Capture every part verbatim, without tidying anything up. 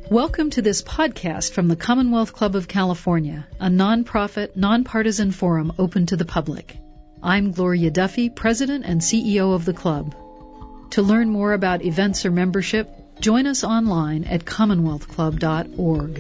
Welcome to this podcast from the Commonwealth Club of California, a nonprofit, nonpartisan forum open to the public. I'm Gloria Duffy, President and C E O of the club. To learn more about events or membership, join us online at commonwealth club dot org.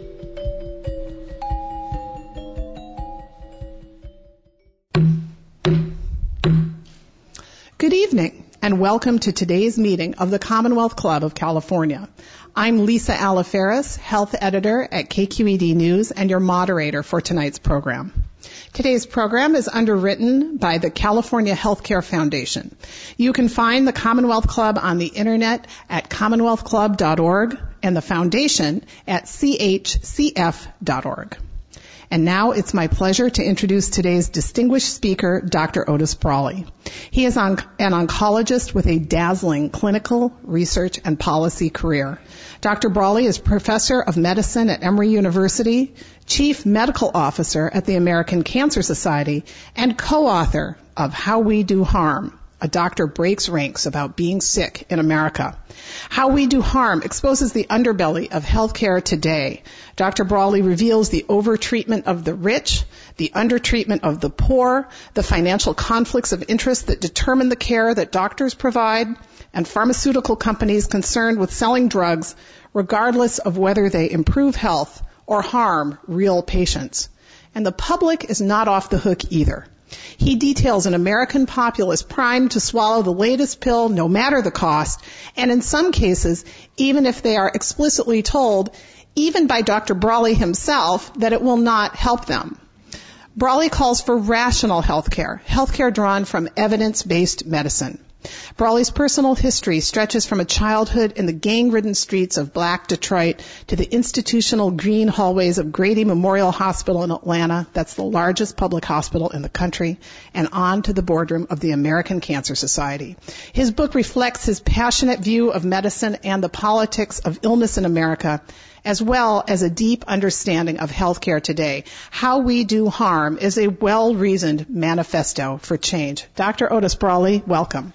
Good evening, and welcome to today's meeting of the Commonwealth Club of California. I'm Lisa Alaferis, Health Editor at K Q E D News and your moderator for tonight's program. Today's program is underwritten by the California Healthcare Foundation. You can find the Commonwealth Club on the internet at commonwealth club dot org and the foundation at c h c f dot org. And now it's my pleasure to introduce today's distinguished speaker, Doctor Otis Brawley. He is an oncologist with a dazzling clinical, research, and policy career. Doctor Brawley is professor of medicine at Emory University, chief medical officer at the American Cancer Society, and co-author of How We Do Harm, A Doctor Breaks Ranks About Being Sick in America. How We Do Harm exposes the underbelly of healthcare today. Doctor Brawley reveals the overtreatment of the rich, the undertreatment of the poor, the financial conflicts of interest that determine the care that doctors provide, and pharmaceutical companies concerned with selling drugs regardless of whether they improve health or harm real patients. And the public is not off the hook either. He details an American populace primed to swallow the latest pill no matter the cost, and in some cases, even if they are explicitly told, even by Doctor Brawley himself, that it will not help them. Brawley calls for rational healthcare, healthcare drawn from evidence-based medicine. Brawley's personal history stretches from a childhood in the gang-ridden streets of Black Detroit to the institutional green hallways of Grady Memorial Hospital in Atlanta, that's the largest public hospital in the country, and on to the boardroom of the American Cancer Society. His book reflects his passionate view of medicine and the politics of illness in America, as well as a deep understanding of healthcare today. How We Do Harm is a well-reasoned manifesto for change. Doctor Otis Brawley, welcome.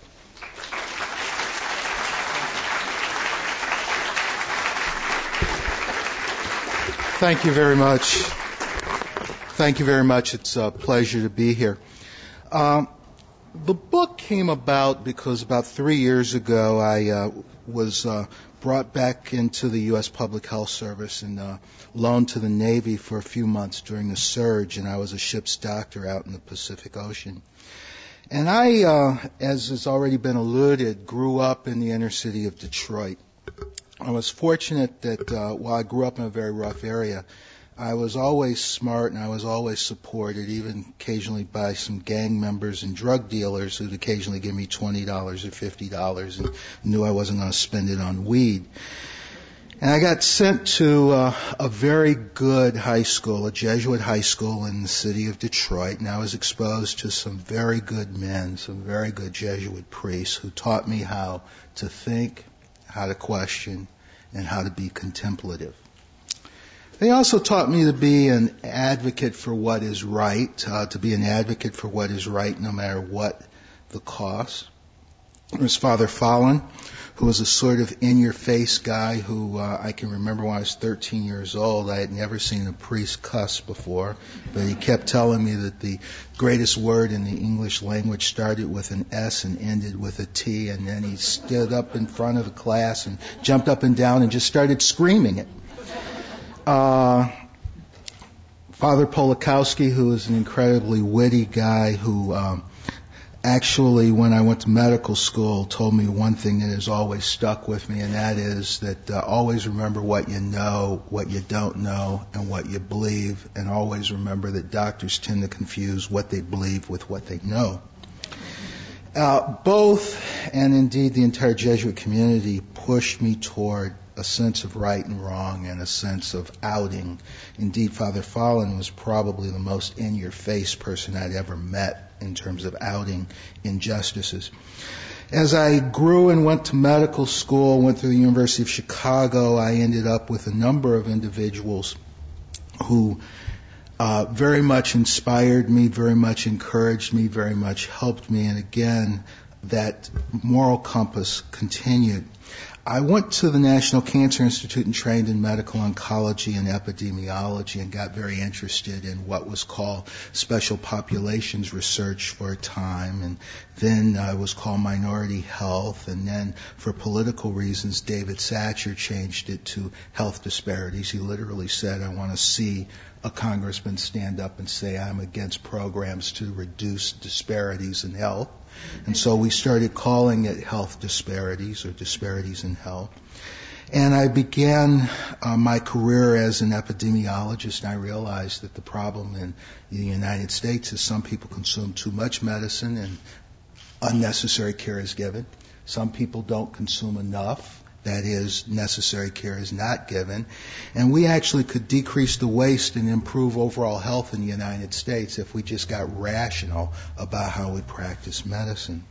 Thank you very much. Thank you very much. It's a pleasure to be here. Um, the book came about because about three years ago I uh, was uh, brought back into the U S Public Health Service and uh, loaned to the Navy for a few months during the surge, and I was a ship's doctor out in the Pacific Ocean. And I, uh, as has already been alluded, grew up in the inner city of Detroit. I was fortunate that uh, while I grew up in a very rough area, I was always smart and I was always supported, even occasionally by some gang members and drug dealers who'd occasionally give me twenty dollars or fifty dollars and knew I wasn't going to spend it on weed. And I got sent to uh, a very good high school, a Jesuit high school in the city of Detroit, and I was exposed to some very good men, some very good Jesuit priests who taught me how to think, how to question, and how to be contemplative. They also taught me to be an advocate for what is right, uh, to be an advocate for what is right no matter what the cost. There was Father Fallon, who was a sort of in-your-face guy who uh, I can remember when I was thirteen years old. I had never seen a priest cuss before, but he kept telling me that the greatest word in the English language started with an S and ended with a T, and then he stood up in front of the class and jumped up and down and just started screaming it. Uh, Father Polakowski, who is an incredibly witty guy who um, actually, when I went to medical school, told me one thing that has always stuck with me, and that is that uh, always remember what you know, what you don't know, and what you believe, and always remember that doctors tend to confuse what they believe with what they know. Uh, both, and indeed the entire Jesuit community, pushed me toward a sense of right and wrong and a sense of outing. Indeed, Father Fallon was probably the most in-your-face person I'd ever met in terms of outing injustices. As I grew and went to medical school, went through the University of Chicago, I ended up with a number of individuals who uh, very much inspired me, very much encouraged me, very much helped me, and again, that moral compass continued. I went to the National Cancer Institute and trained in medical oncology and epidemiology and got very interested in what was called special populations research for a time, and then uh, it was called minority health, and then for political reasons David Satcher changed it to health disparities. He literally said, I want to see a congressman stand up and say I'm against programs to reduce disparities in health. And so we started calling it health disparities or disparities in health. And I began uh, my career as an epidemiologist, and I realized that the problem in the United States is some people consume too much medicine and unnecessary care is given. Some people don't consume enough. That is, necessary care is not given. And we actually could decrease the waste and improve overall health in the United States if we just got rational about how we practice medicine.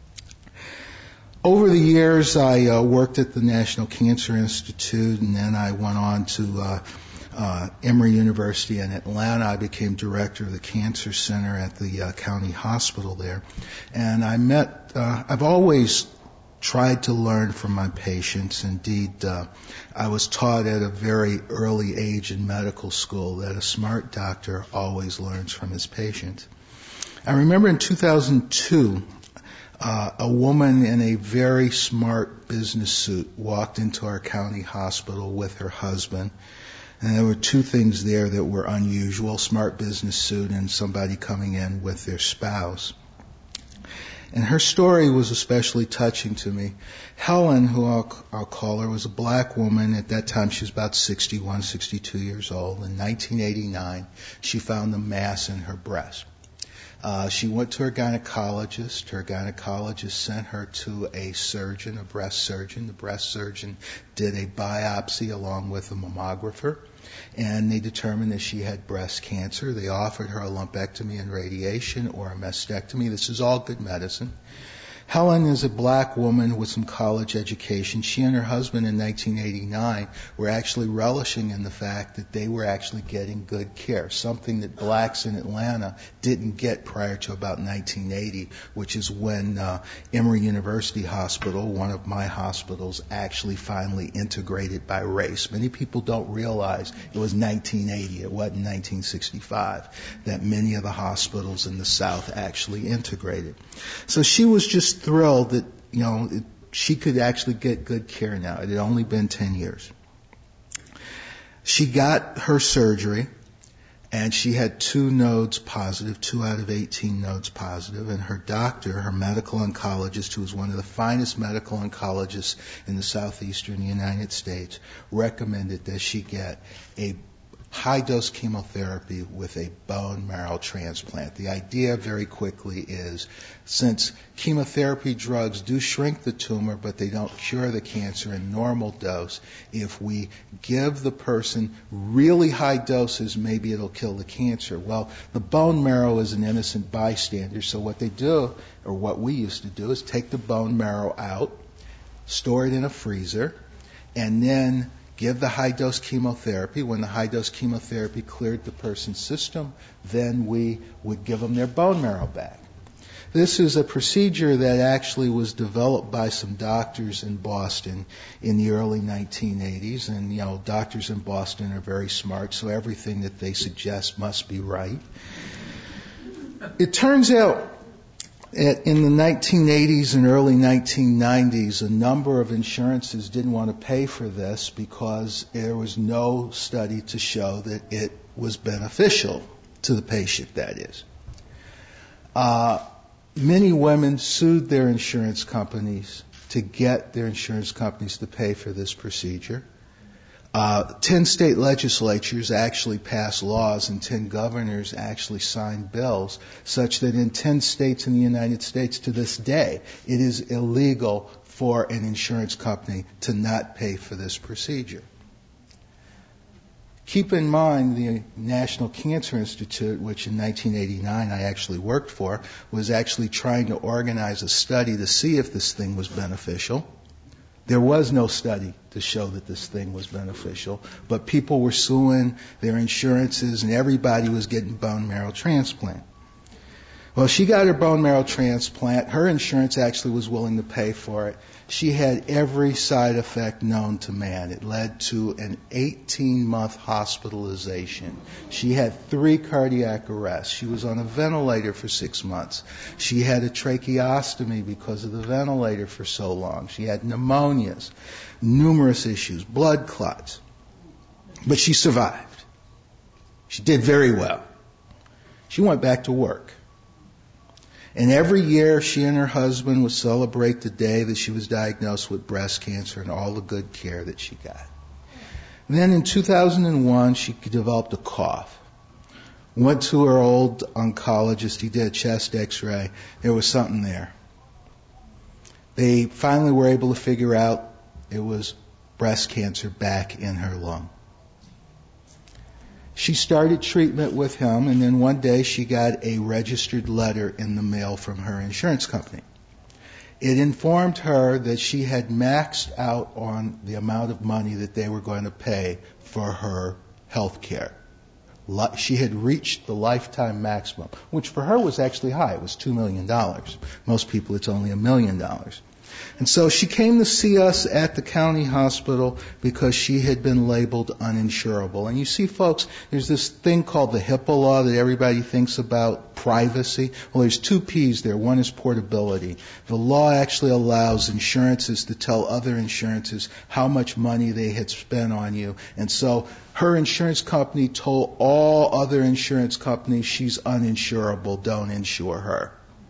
Over the years, I uh, worked at the National Cancer Institute, and then I went on to uh, uh, Emory University in Atlanta. I became director of the Cancer Center at the uh, county hospital there. And I met, uh, I've always tried to learn from my patients. Indeed, uh, I was taught at a very early age in medical school that a smart doctor always learns from his patients. I remember in two thousand two, uh, a woman in a very smart business suit walked into our county hospital with her husband. And there were two things there that were unusual: smart business suit and somebody coming in with their spouse. And her story was especially touching to me. Helen, who I'll, I'll call her, was a black woman. At that time, she was about sixty-one, sixty-two years old. In nineteen eighty-nine, she found a mass in her breast. Uh, she went to her gynecologist. Her gynecologist sent her to a surgeon, a breast surgeon. The breast surgeon did a biopsy along with a mammographer, and they determined that she had breast cancer. They offered her a lumpectomy and radiation or a mastectomy. This is all good medicine. Helen is a black woman with some college education. She and her husband in nineteen eighty-nine were actually relishing in the fact that they were actually getting good care, something that blacks in Atlanta didn't get prior to about nineteen eighty, which is when uh, Emory University Hospital, one of my hospitals, actually finally integrated by race. Many people don't realize it was nineteen eighty, it wasn't nineteen sixty-five, that many of the hospitals in the South actually integrated. So she was just thrilled that, you know, it, she could actually get good care now. It had only been ten years. She got her surgery, and she had two nodes positive, two out of eighteen nodes positive, and her doctor, her medical oncologist, who was one of the finest medical oncologists in the southeastern United States, recommended that she get a high-dose chemotherapy with a bone marrow transplant. The idea very quickly is, since chemotherapy drugs do shrink the tumor, but they don't cure the cancer in normal dose, if we give the person really high doses, maybe it'll kill the cancer. Well, the bone marrow is an innocent bystander, so what they do, or what we used to do, is take the bone marrow out, store it in a freezer, and then give the high-dose chemotherapy. When the high-dose chemotherapy cleared the person's system, then we would give them their bone marrow back. This is a procedure that actually was developed by some doctors in Boston in the early nineteen eighties. And, you know, doctors in Boston are very smart, so everything that they suggest must be right. It turns out in the nineteen eighties and early nineteen nineties, a number of insurances didn't want to pay for this because there was no study to show that it was beneficial to the patient, that is. Uh, many women sued their insurance companies to get their insurance companies to pay for this procedure. Uh, ten state legislatures actually passed laws, and ten governors actually signed bills such that in ten states in the United States to this day, it is illegal for an insurance company to not pay for this procedure. Keep in mind the National Cancer Institute, which in nineteen eighty-nine I actually worked for, was actually trying to organize a study to see if this thing was beneficial. There was no study to show that this thing was beneficial, but people were suing their insurances and everybody was getting bone marrow transplant. Well, she got her bone marrow transplant. Her insurance actually was willing to pay for it. She had every side effect known to man. It led to an eighteen-month hospitalization. She had three cardiac arrests. She was on a ventilator for six months. She had a tracheostomy because of the ventilator for so long. She had pneumonias, numerous issues, blood clots. But she survived. She did very well. She went back to work. And every year, she and her husband would celebrate the day that she was diagnosed with breast cancer and all the good care that she got. And then in two thousand one, she developed a cough. Went to her old oncologist. He did a chest x-ray. There was something there. They finally were able to figure out it was breast cancer back in her lung. She started treatment with him, and then one day she got a registered letter in the mail from her insurance company. It informed her that she had maxed out on the amount of money that they were going to pay for her health care. She had reached the lifetime maximum, which for her was actually high. It was two million dollars. Most people, it's only a million dollars. And so she came to see us at the county hospital because she had been labeled uninsurable. And you see, folks, there's this thing called the HIPAA law that everybody thinks about, privacy. Well, there's two P's there. One is portability. The law actually allows insurances to tell other insurances how much money they had spent on you. And so her insurance company told all other insurance companies she's uninsurable, don't insure her.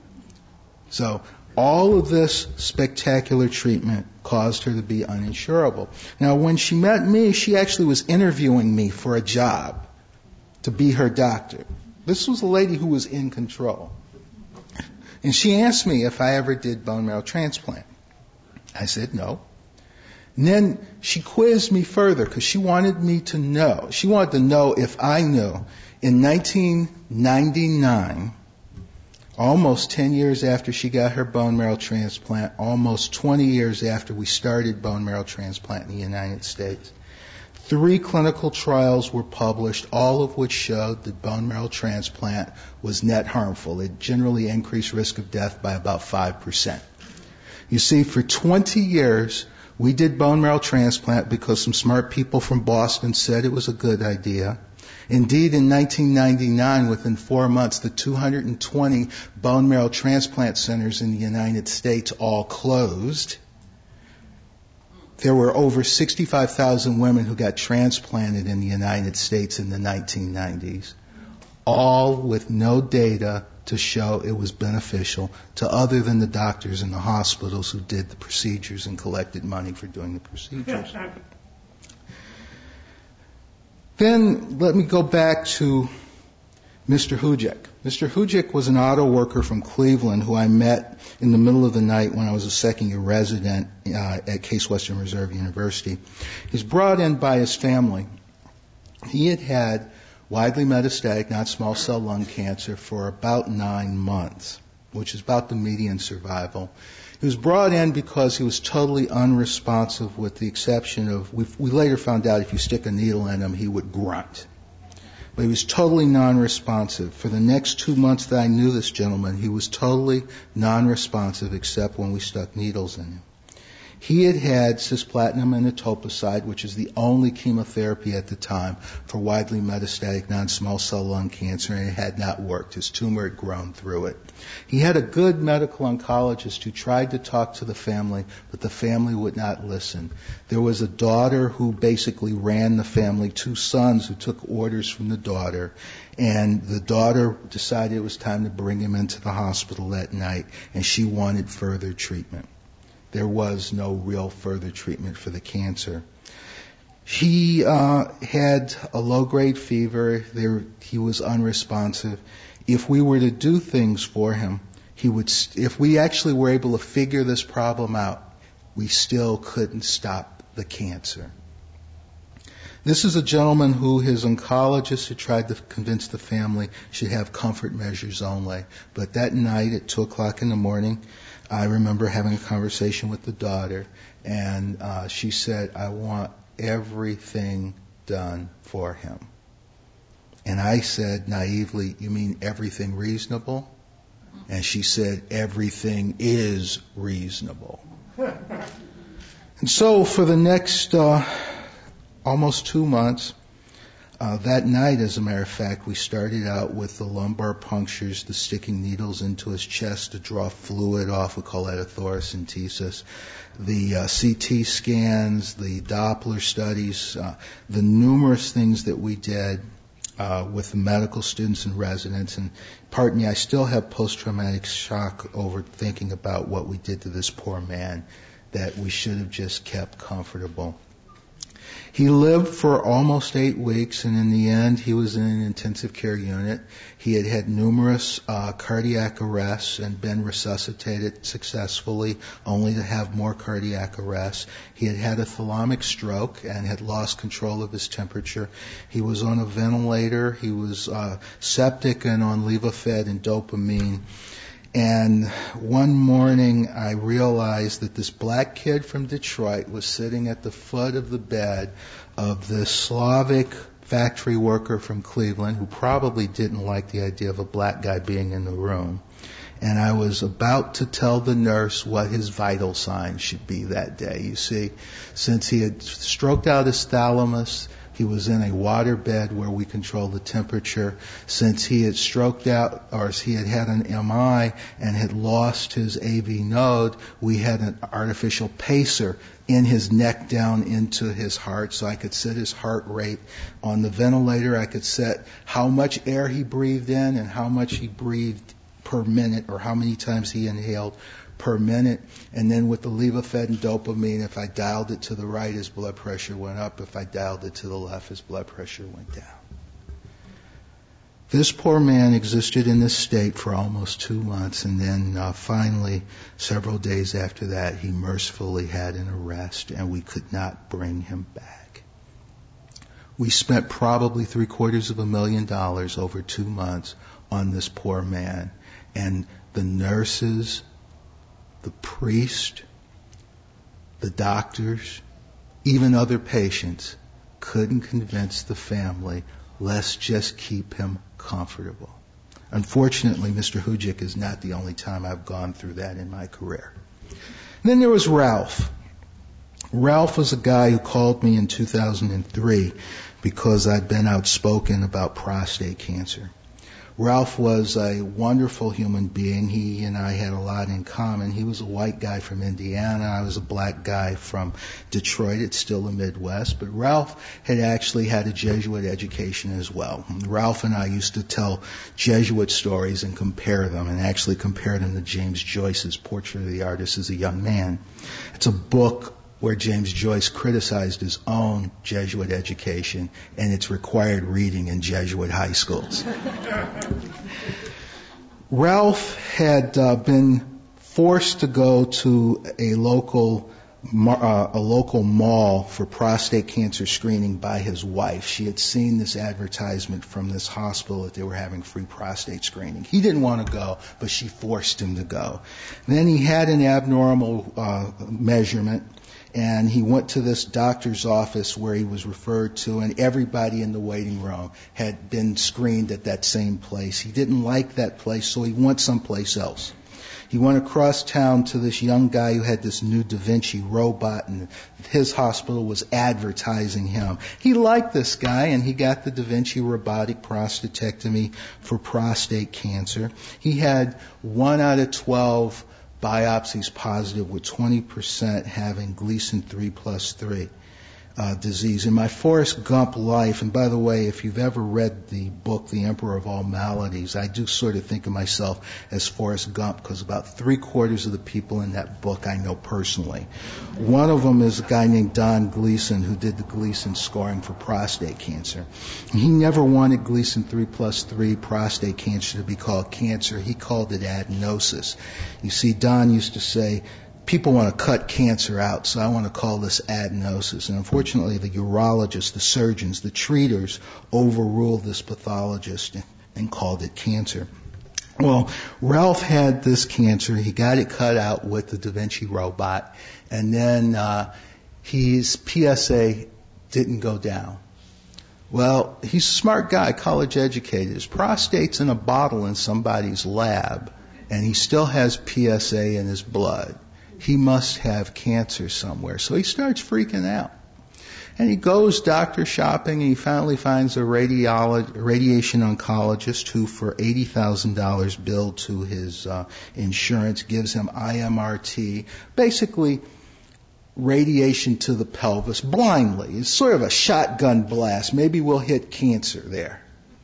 So all of this spectacular treatment caused her to be uninsurable. Now, when she met me, she actually was interviewing me for a job to be her doctor. This was a lady who was in control. And she asked me if I ever did bone marrow transplant. I said no. And then she quizzed me further because she wanted me to know. She wanted to know if I knew in nineteen ninety-nine, almost ten years after she got her bone marrow transplant, almost twenty years after we started bone marrow transplant in the United States, three clinical trials were published, all of which showed that bone marrow transplant was net harmful. It generally increased risk of death by about five percent. You see, for twenty years, we did bone marrow transplant because some smart people from Boston said it was a good idea. Indeed, in nineteen ninety-nine, within four months, the two hundred twenty bone marrow transplant centers in the United States all closed. There were over sixty-five thousand women who got transplanted in the United States in the nineteen nineties, all with no data to show it was beneficial to other than the doctors in the hospitals who did the procedures and collected money for doing the procedures. Then let me go back to Mister Hujek. Mister Hujek was an auto worker from Cleveland who I met in the middle of the night when I was a second-year resident uh, at Case Western Reserve University. He's brought in by his family. He had had widely metastatic non-small cell lung cancer for about nine months, which is about the median survival. He was brought in because he was totally unresponsive, with the exception of, we, we later found out if you stick a needle in him, he would grunt. But he was totally non-responsive. For the next two months that I knew this gentleman, he was totally non-responsive except when we stuck needles in him. He had had cisplatin and etoposide, which is the only chemotherapy at the time for widely metastatic non-small cell lung cancer, and it had not worked. His tumor had grown through it. He had a good medical oncologist who tried to talk to the family, but the family would not listen. There was a daughter who basically ran the family, two sons who took orders from the daughter, and the daughter decided it was time to bring him into the hospital that night, and she wanted further treatment. There was no real further treatment for the cancer. He uh, had a low-grade fever. There, he was unresponsive. If we were to do things for him, he would. St- if we actually were able to figure this problem out, we still couldn't stop the cancer. This is a gentleman who his oncologist had tried to convince the family should have comfort measures only. But that night at two o'clock in the morning, I remember having a conversation with the daughter, and uh, she said, I want everything done for him. And I said naively, you mean everything reasonable? And she said, everything is reasonable. And so for the next uh, almost two months, uh, that night, as a matter of fact, we started out with the lumbar punctures, the sticking needles into his chest to draw fluid off. We call that a thoracentesis. The uh, C T scans, the Doppler studies, uh, the numerous things that we did uh, with the medical students and residents. And pardon me, I still have post-traumatic shock over thinking about what we did to this poor man, that we should have just kept comfortable. He lived for almost eight weeks, and in the end, he was in an intensive care unit. He had had numerous uh, cardiac arrests and been resuscitated successfully, only to have more cardiac arrests. He had had a thalamic stroke and had lost control of his temperature. He was on a ventilator. He was uh, septic and on Levophed and dopamine. And one morning I realized that this black kid from Detroit was sitting at the foot of the bed of this Slavic factory worker from Cleveland who probably didn't like the idea of a black guy being in the room. And I was about to tell the nurse what his vital signs should be that day. You see, since he had stroked out his thalamus, he was in a water bed where we control the temperature. Since he had stroked out, or he had had an M I and had lost his A V node, we had an artificial pacer in his neck down into his heart, so I could set his heart rate. On the ventilator, I could set how much air he breathed in and how much he breathed per minute, or how many times he inhaled per minute. And then with the Levophed and dopamine, if I dialed it to the right, his blood pressure went up. If I dialed it to the left, his blood pressure went down. This poor man existed in this state for almost two months, and then uh, finally, several days after that, he mercifully had an arrest, and we could not bring him back. We spent probably three quarters of a million dollars over two months on this poor man, and the nurses, the priest, the doctors, even other patients couldn't convince the family, let's just keep him comfortable. Unfortunately, Mister Hujic is not the only time I've gone through that in my career. And then there was Ralph. Ralph was a guy who called me in two thousand three because I'd been outspoken about prostate cancer. Ralph was a wonderful human being. He and I had a lot in common. He was a white guy from Indiana. I was a black guy from Detroit. It's still the Midwest. But Ralph had actually had a Jesuit education as well. Ralph and I used to tell Jesuit stories and compare them, and actually compare them to James Joyce's Portrait of the Artist as a Young Man. It's a book where James Joyce criticized his own Jesuit education and its required reading in Jesuit high schools. Ralph had uh, been forced to go to a local uh, a local mall for prostate cancer screening by his wife. She had seen this advertisement from this hospital that they were having free prostate screening. He didn't want to go, but she forced him to go. Then he had an abnormal uh, measurement, and he went to this doctor's office where he was referred to, and everybody in the waiting room had been screened at that same place. He didn't like that place, so he went someplace else. He went across town to this young guy who had this new Da Vinci robot, and his hospital was advertising him. He liked this guy, and he got the Da Vinci robotic prostatectomy for prostate cancer. He had one out of twelve biopsies positive, with twenty percent having Gleason three plus three uh, disease. In my Forrest Gump life, and by the way, if you've ever read the book The Emperor of All Maladies, I do sort of think of myself as Forrest Gump, because about three quarters of the people in that book I know personally. One of them is a guy named Don Gleason, who did the Gleason scoring for prostate cancer. He never wanted Gleason three plus three prostate cancer to be called cancer. He called it adenosis. You see, Don used to say, people want to cut cancer out, so I want to call this adenosis. And unfortunately, the urologists, the surgeons, the treaters overruled this pathologist and, and called it cancer. Well, Ralph had this cancer. He got it cut out with the Da Vinci robot, and then uh, his P S A didn't go down. Well, he's a smart guy, college educated. His prostate's in a bottle in somebody's lab, and he still has P S A in his blood. He must have cancer somewhere. So he starts freaking out. And he goes doctor shopping, and he finally finds a radiolo- radiation oncologist who, for eighty thousand dollars billed to his uh, insurance, gives him I M R T, basically radiation to the pelvis blindly. It's sort of a shotgun blast. Maybe we'll hit cancer there.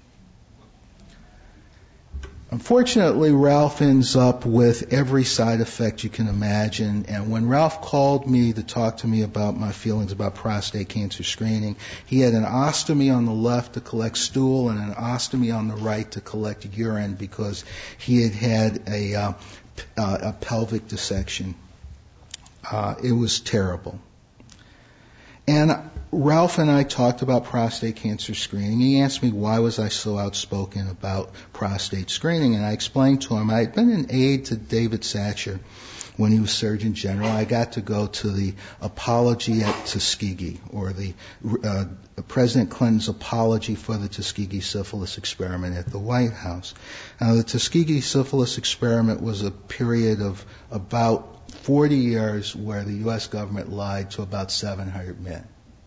Unfortunately, Ralph ends up with every side effect you can imagine. And when Ralph called me to talk to me about my feelings about prostate cancer screening, he had an ostomy on the left to collect stool and an ostomy on the right to collect urine because he had had a, uh, p- uh, a pelvic dissection. Uh, it was terrible. And Ralph and I talked about prostate cancer screening. He asked me why was I so outspoken about prostate screening, and I explained to him I had been an aide to David Satcher when he was Surgeon General. I got to go to the apology at Tuskegee, or the uh, President Clinton's apology for the Tuskegee syphilis experiment at the White House. Now, the Tuskegee syphilis experiment was a period of about forty years where the U S government lied to about seven hundred men.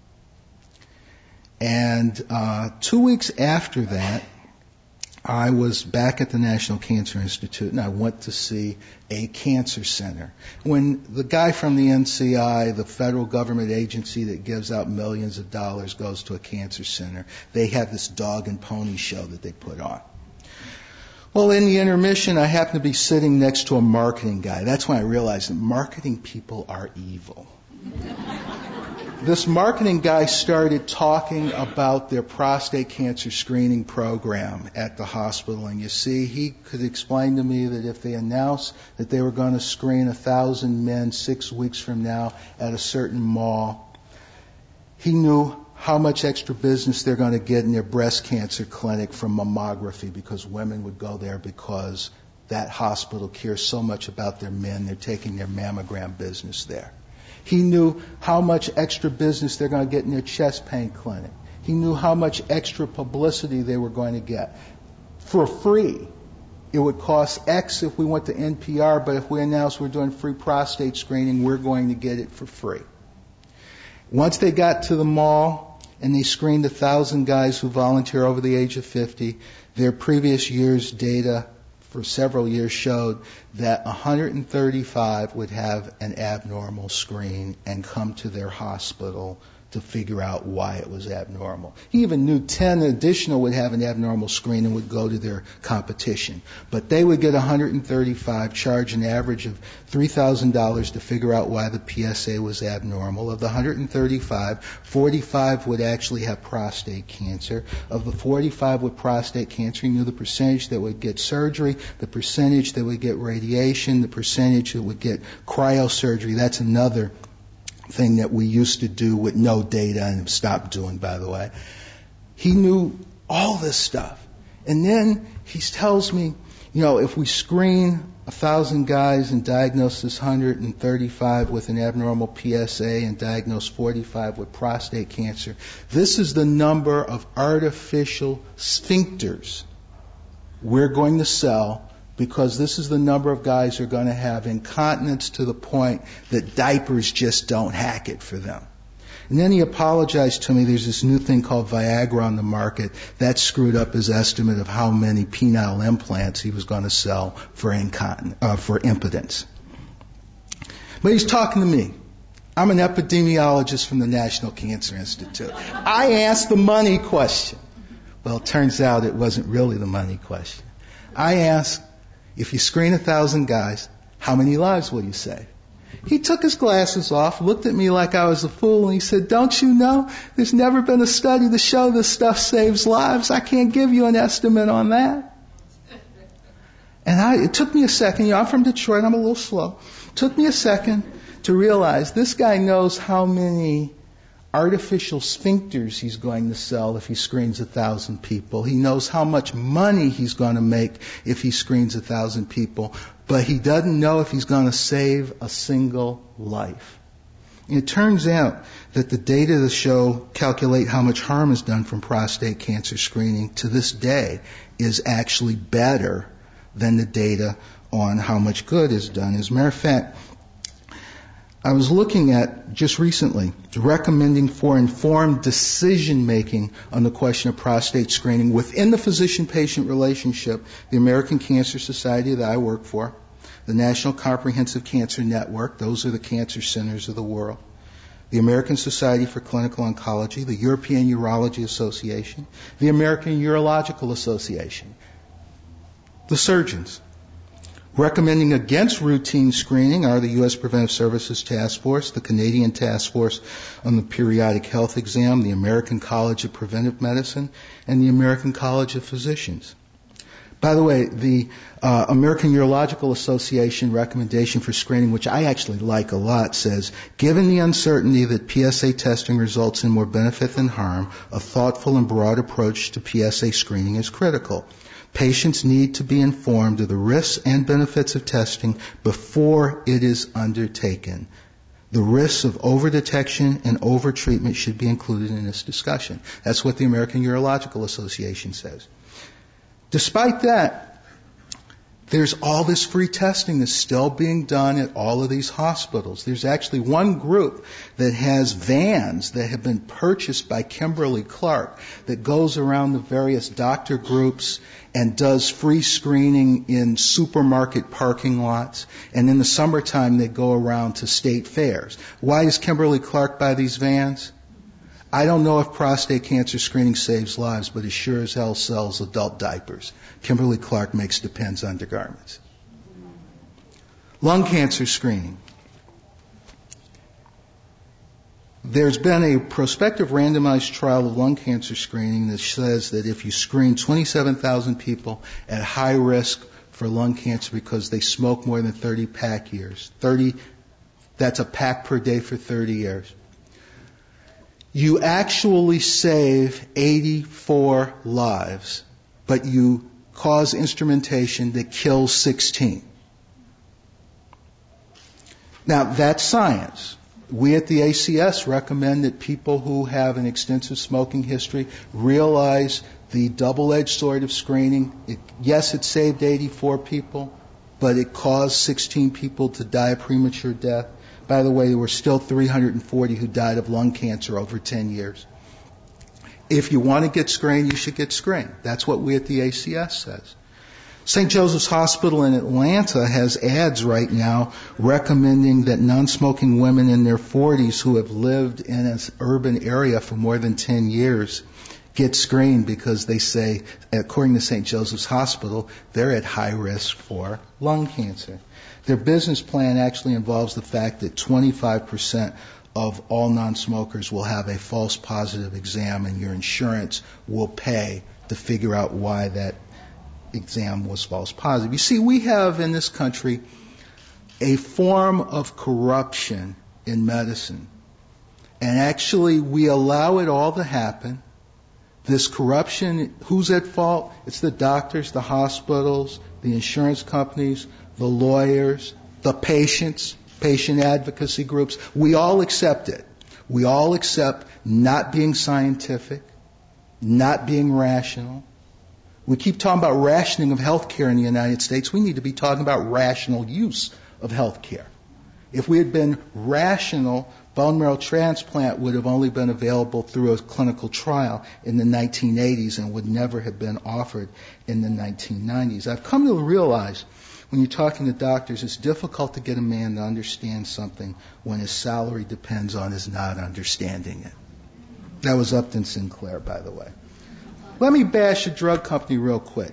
And uh, two weeks after that, I was back at the National Cancer Institute, and I went to see a cancer center. When the guy from the N C I, the federal government agency that gives out millions of dollars, goes to a cancer center, they have this dog and pony show that they put on. Well, in the intermission, I happened to be sitting next to a marketing guy. That's when I realized that marketing people are evil. This marketing guy started talking about their prostate cancer screening program at the hospital. And you see, he could explain to me that if they announced that they were going to screen a thousand men six weeks from now at a certain mall, he knew how much extra business they're going to get in their breast cancer clinic from mammography, because women would go there because that hospital cares so much about their men. They're taking their mammogram business there. He knew how much extra business they're going to get in their chest pain clinic. He knew how much extra publicity they were going to get for free. It would cost X if we went to N P R, but if we announced we're doing free prostate screening, we're going to get it for free. Once they got to the mall and they screened a thousand guys who volunteer over the age of fifty, their previous year's data for several years showed that one hundred thirty-five would have an abnormal screen and come to their hospital to figure out why it was abnormal. He even knew ten additional would have an abnormal screen and would go to their competition. But they would get one hundred thirty-five, charge an average of three thousand dollars to figure out why the P S A was abnormal. Of the one hundred thirty-five, forty-five would actually have prostate cancer. Of the forty-five with prostate cancer, he knew the percentage that would get surgery, the percentage that would get radiation, the percentage that would get cryosurgery. That's another thing that we used to do with no data and have stopped doing, by the way. He knew all this stuff. And then he tells me, you know, if we screen a thousand guys and diagnose this one hundred thirty-five with an abnormal P S A and diagnose forty-five with prostate cancer, this is the number of artificial sphincters we're going to sell, because this is the number of guys who are going to have incontinence to the point that diapers just don't hack it for them. And then he apologized to me. There's this new thing called Viagra on the market. That screwed up his estimate of how many penile implants he was going to sell for incontinence, uh, for impotence. But he's talking to me. I'm an epidemiologist from the National Cancer Institute. I asked the money question. Well, it turns out it wasn't really the money question. I asked, if you screen a thousand guys, how many lives will you save? He took his glasses off, looked at me like I was a fool, and he said, don't you know? There's never been a study to show this stuff saves lives. I can't give you an estimate on that. And I, it took me a second. You know, I'm from Detroit. I'm a little slow. It took me a second to realize this guy knows how many artificial sphincters he's going to sell if he screens a thousand people. He knows how much money he's going to make if he screens a thousand people, but he doesn't know if he's going to save a single life. And it turns out that the data that show calculate how much harm is done from prostate cancer screening to this day is actually better than the data on how much good is done. As a matter of fact, I was looking at, just recently, recommending for informed decision-making on the question of prostate screening within the physician-patient relationship, the American Cancer Society that I work for, the National Comprehensive Cancer Network, those are the cancer centers of the world, the American Society for Clinical Oncology, the European Urology Association, the American Urological Association, the surgeons. Recommending against routine screening are the U S Preventive Services Task Force, the Canadian Task Force on the Periodic Health Exam, the American College of Preventive Medicine, and the American College of Physicians. By the way, the uh, American Urological Association recommendation for screening, which I actually like a lot, says, given the uncertainty that P S A testing results in more benefit than harm, a thoughtful and broad approach to P S A screening is critical. Patients need to be informed of the risks and benefits of testing before it is undertaken. The risks of over-detection and over-treatment should be included in this discussion. That's what the American Urological Association says. Despite that, there's all this free testing that's still being done at all of these hospitals. There's actually one group that has vans that have been purchased by Kimberly-Clark that goes around the various doctor groups and does free screening in supermarket parking lots. And in the summertime, they go around to state fairs. Why does Kimberly-Clark buy these vans? I don't know if prostate cancer screening saves lives, but it sure as hell sells adult diapers. Kimberly-Clark makes Depends undergarments. Lung cancer screening. There's been a prospective randomized trial of lung cancer screening that says that if you screen twenty-seven thousand people at high risk for lung cancer because they smoke more than thirty pack years, thirty, that's a pack per day for thirty years, you actually save eighty-four lives, but you cause instrumentation that kills sixteen. Now, that's science. We at the A C S recommend that people who have an extensive smoking history realize the double-edged sword of screening. It, yes, it saved eighty-four people, but it caused sixteen people to die a premature death. By the way, there were still three hundred forty who died of lung cancer over ten years. If you want to get screened, you should get screened. That's what we at the A C S says. Saint Joseph's Hospital in Atlanta has ads right now recommending that non-smoking women in their forties who have lived in an urban area for more than ten years get screened because they say, according to Saint Joseph's Hospital, they're at high risk for lung cancer. Their business plan actually involves the fact that twenty-five percent of all non-smokers will have a false positive exam, and your insurance will pay to figure out why that exam was false positive. You see, we have in this country a form of corruption in medicine, and actually we allow it all to happen. This corruption, who's at fault? It's the doctors, the hospitals, the insurance companies, the lawyers, the patients, patient advocacy groups. We all accept it. We all accept not being scientific, not being rational. We keep talking about rationing of health care in the United States. We need to be talking about rational use of health care. If we had been rational, bone marrow transplant would have only been available through a clinical trial in the nineteen eighties and would never have been offered in the nineteen nineties. I've come to realize when you're talking to doctors, it's difficult to get a man to understand something when his salary depends on his not understanding it. That was Upton Sinclair, by the way. Let me bash a drug company real quick.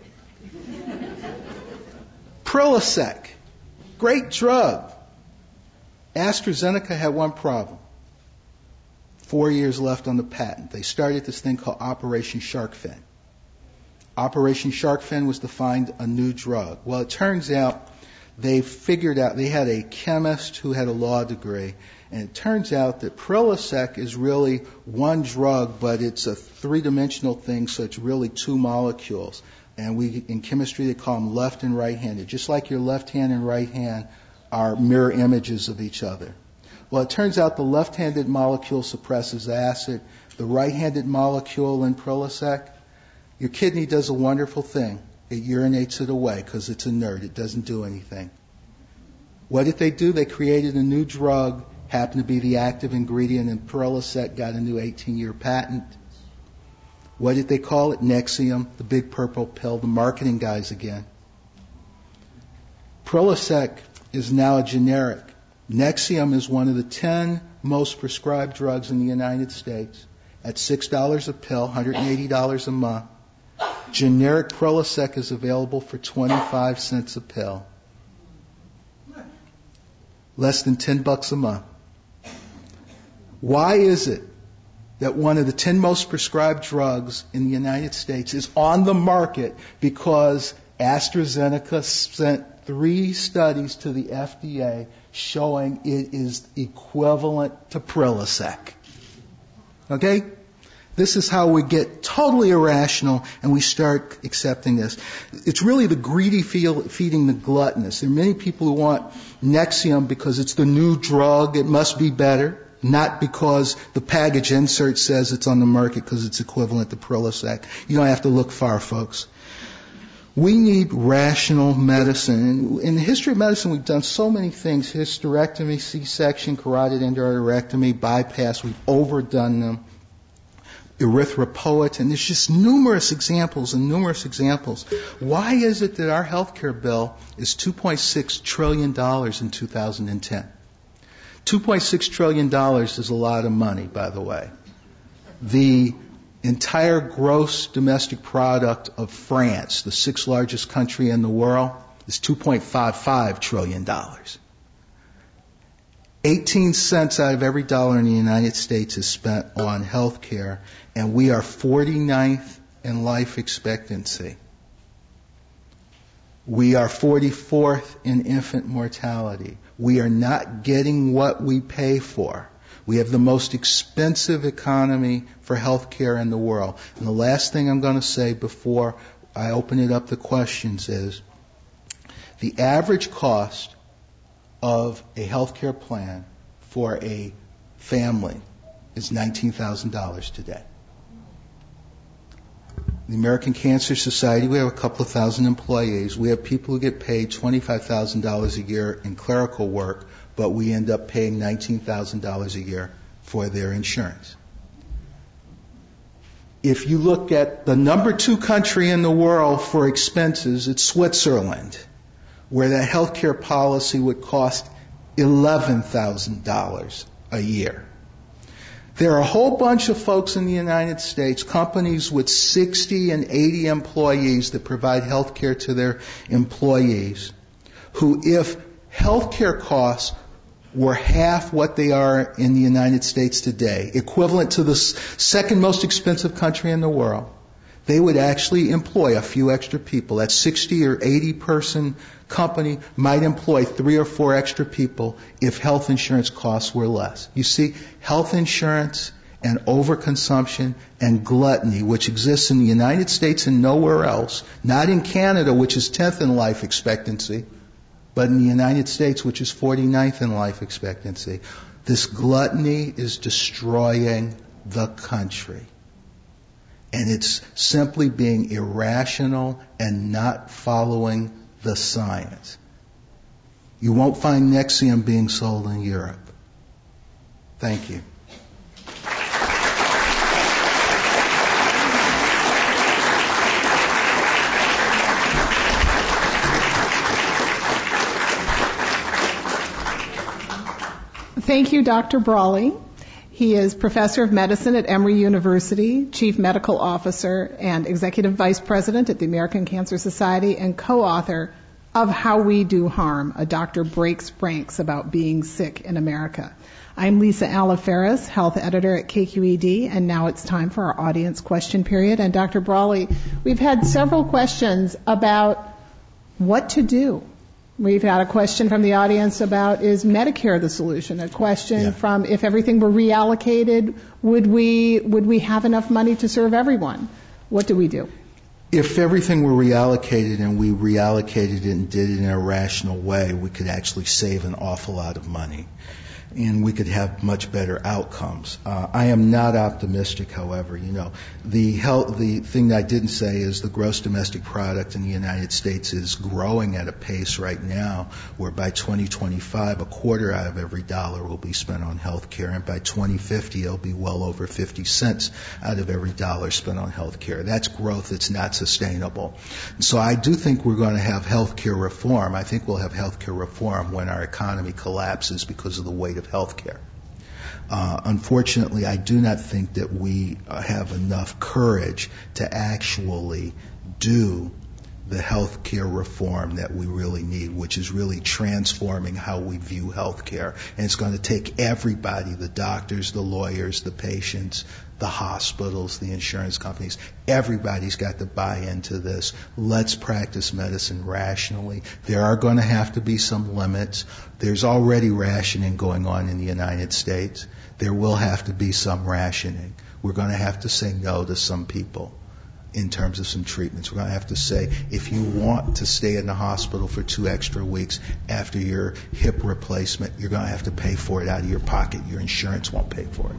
Prilosec, great drug. AstraZeneca had one problem. Four years left on the patent. They started this thing called Operation Shark Fin. Operation Shark Fin was to find a new drug. Well, it turns out they figured out, they had a chemist who had a law degree, and it turns out that Prilosec is really one drug, but it's a three-dimensional thing, so it's really two molecules. And we, in chemistry, they call them left and right-handed. Just like your left hand and right hand are mirror images of each other. Well, it turns out the left-handed molecule suppresses acid. The right-handed molecule in Prilosec, your kidney does a wonderful thing. It urinates it away because it's inert. It doesn't do anything. What did they do? They created a new drug, happened to be the active ingredient, and Prilosec got a new eighteen-year patent. What did they call it? Nexium, the big purple pill, the marketing guys again. Prilosec is now a generic. Nexium is one of the ten most prescribed drugs in the United States at six dollars a pill, one hundred eighty dollars a month. Generic Prilosec is available for twenty-five cents a pill. Less than ten bucks a month. Why is it that one of the ten most prescribed drugs in the United States is on the market? Because AstraZeneca sent three studies to the F D A showing it is equivalent to Prilosec. Okay? This is how we get totally irrational and we start accepting this. It's really the greedy feel, feeding the gluttonous. There are many people who want Nexium because it's the new drug, it must be better, not because the package insert says it's on the market because it's equivalent to Prilosec. You don't have to look far, folks. We need rational medicine. In the history of medicine, we've done so many things: hysterectomy, C-section, carotid endarterectomy, bypass. We've overdone them. Erythropoietin. There's just numerous examples and numerous examples. Why is it that our healthcare bill is two point six trillion dollars in two thousand ten? two point six trillion dollars is a lot of money, by the way. The entire gross domestic product of France, the sixth largest country in the world, is two point five five trillion dollars. eighteen cents out of every dollar in the United States is spent on health care, and we are forty-ninth in life expectancy. We are forty-fourth in infant mortality. We are not getting what we pay for. We have the most expensive economy for health care in the world. And the last thing I'm going to say before I open it up to questions is the average cost of a health care plan for a family is nineteen thousand dollars today. The American Cancer Society, we have a couple of thousand employees. We have people who get paid twenty-five thousand dollars a year in clerical work, but we end up paying nineteen thousand dollars a year for their insurance. If you look at the number two country in the world for expenses, it's Switzerland, where that health care policy would cost eleven thousand dollars a year. There are a whole bunch of folks in the United States, companies with sixty and eighty employees that provide health care to their employees, who, if health care costs were half what they are in the United States today, equivalent to the second most expensive country in the world, they would actually employ a few extra people. That sixty or eighty person company might employ three or four extra people if health insurance costs were less. You see, health insurance and overconsumption and gluttony, which exists in the United States and nowhere else, not in Canada, which is tenth in life expectancy, but in the United States, which is forty-ninth in life expectancy. This gluttony is destroying the country. And it's simply being irrational and not following the science. You won't find Nexium being sold in Europe. Thank you. Thank you, Doctor Brawley. He is Professor of Medicine at Emory University, Chief Medical Officer, and Executive Vice President at the American Cancer Society, and co-author of How We Do Harm, A Doctor Breaks Ranks About Being Sick in America. I'm Lisa Alaferis, Health Editor at K Q E D, and now it's time for our audience question period. And Doctor Brawley, we've had several questions about what to do. We've had a question from the audience about, is Medicare the solution? A question yeah. from, if everything were reallocated, would we would we have enough money to serve everyone? What do we do? If everything were reallocated and we reallocated it and did it in a rational way, we could actually save an awful lot of money. and we could have much better outcomes. Uh, I am not optimistic, however. You know, the health, the thing that I didn't say is the gross domestic product in the United States is growing at a pace right now where by twenty twenty-five, a quarter out of every dollar will be spent on health care, and by twenty fifty, it'll be well over fifty cents out of every dollar spent on health care. That's growth that's not sustainable. So I do think we're going to have health care reform. I think we'll have health care reform when our economy collapses because of the weight of health care. Uh, unfortunately, I do not think that we have enough courage to actually do the health care reform that we really need, which is really transforming how we view health care. And it's going to take everybody, the doctors, the lawyers, the patients, the hospitals, the insurance companies, everybody's got to buy into this. Let's practice medicine rationally. There are going to have to be some limits. There's already rationing going on in the United States. There will have to be some rationing. We're going to have to say no to some people in terms of some treatments. We're going to have to say, if you want to stay in the hospital for two extra weeks after your hip replacement, you're going to have to pay for it out of your pocket. Your insurance won't pay for it.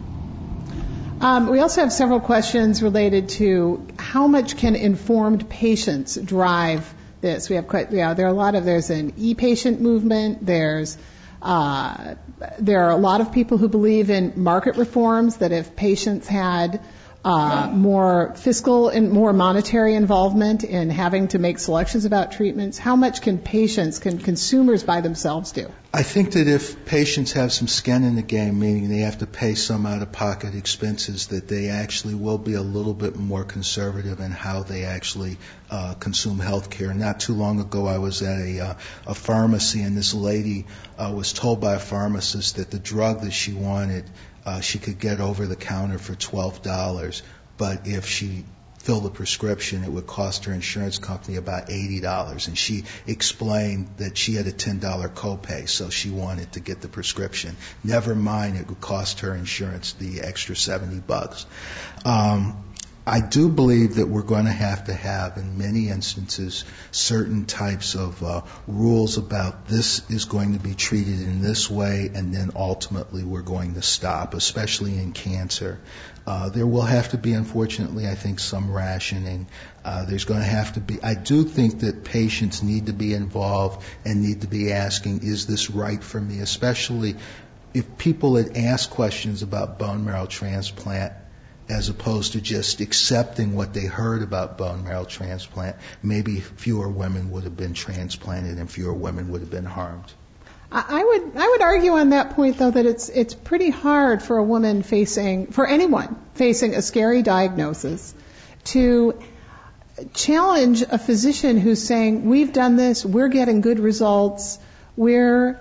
Um, we also have several questions related to how much can informed patients drive this. We have quite, yeah, there are a lot of, there's an e-patient movement, there's uh, there are a lot of people who believe in market reforms, that if patients had uh, more fiscal and more monetary involvement in having to make selections about treatments, how much can patients, can consumers by themselves do? I think that if patients have some skin in the game, meaning they have to pay some out-of-pocket expenses, that they actually will be a little bit more conservative in how they actually uh, consume health care. Not too long ago, I was at a, uh, a pharmacy, and this lady uh, was told by a pharmacist that the drug that she wanted, uh, she could get over the counter for twelve dollars, but if she fill the prescription, it would cost her insurance company about eighty dollars. And she explained that she had a ten dollars copay, so she wanted to get the prescription. Never mind, it would cost her insurance the extra seventy bucks. Um, I do believe that we're going to have to have, in many instances, certain types of uh, rules about this is going to be treated in this way, and then ultimately we're going to stop, especially in cancer. Uh, there will have to be, unfortunately, I think, some rationing. Uh, there's going to have to be, I do think that patients need to be involved and need to be asking, is this right for me? Especially if people had asked questions about bone marrow transplant, as opposed to just accepting what they heard about bone marrow transplant, maybe fewer women would have been transplanted and fewer women would have been harmed. I would I would argue on that point, though, that it's it's pretty hard for a woman facing, for anyone facing a scary diagnosis, to challenge a physician who's saying, we've done this, we're getting good results, we're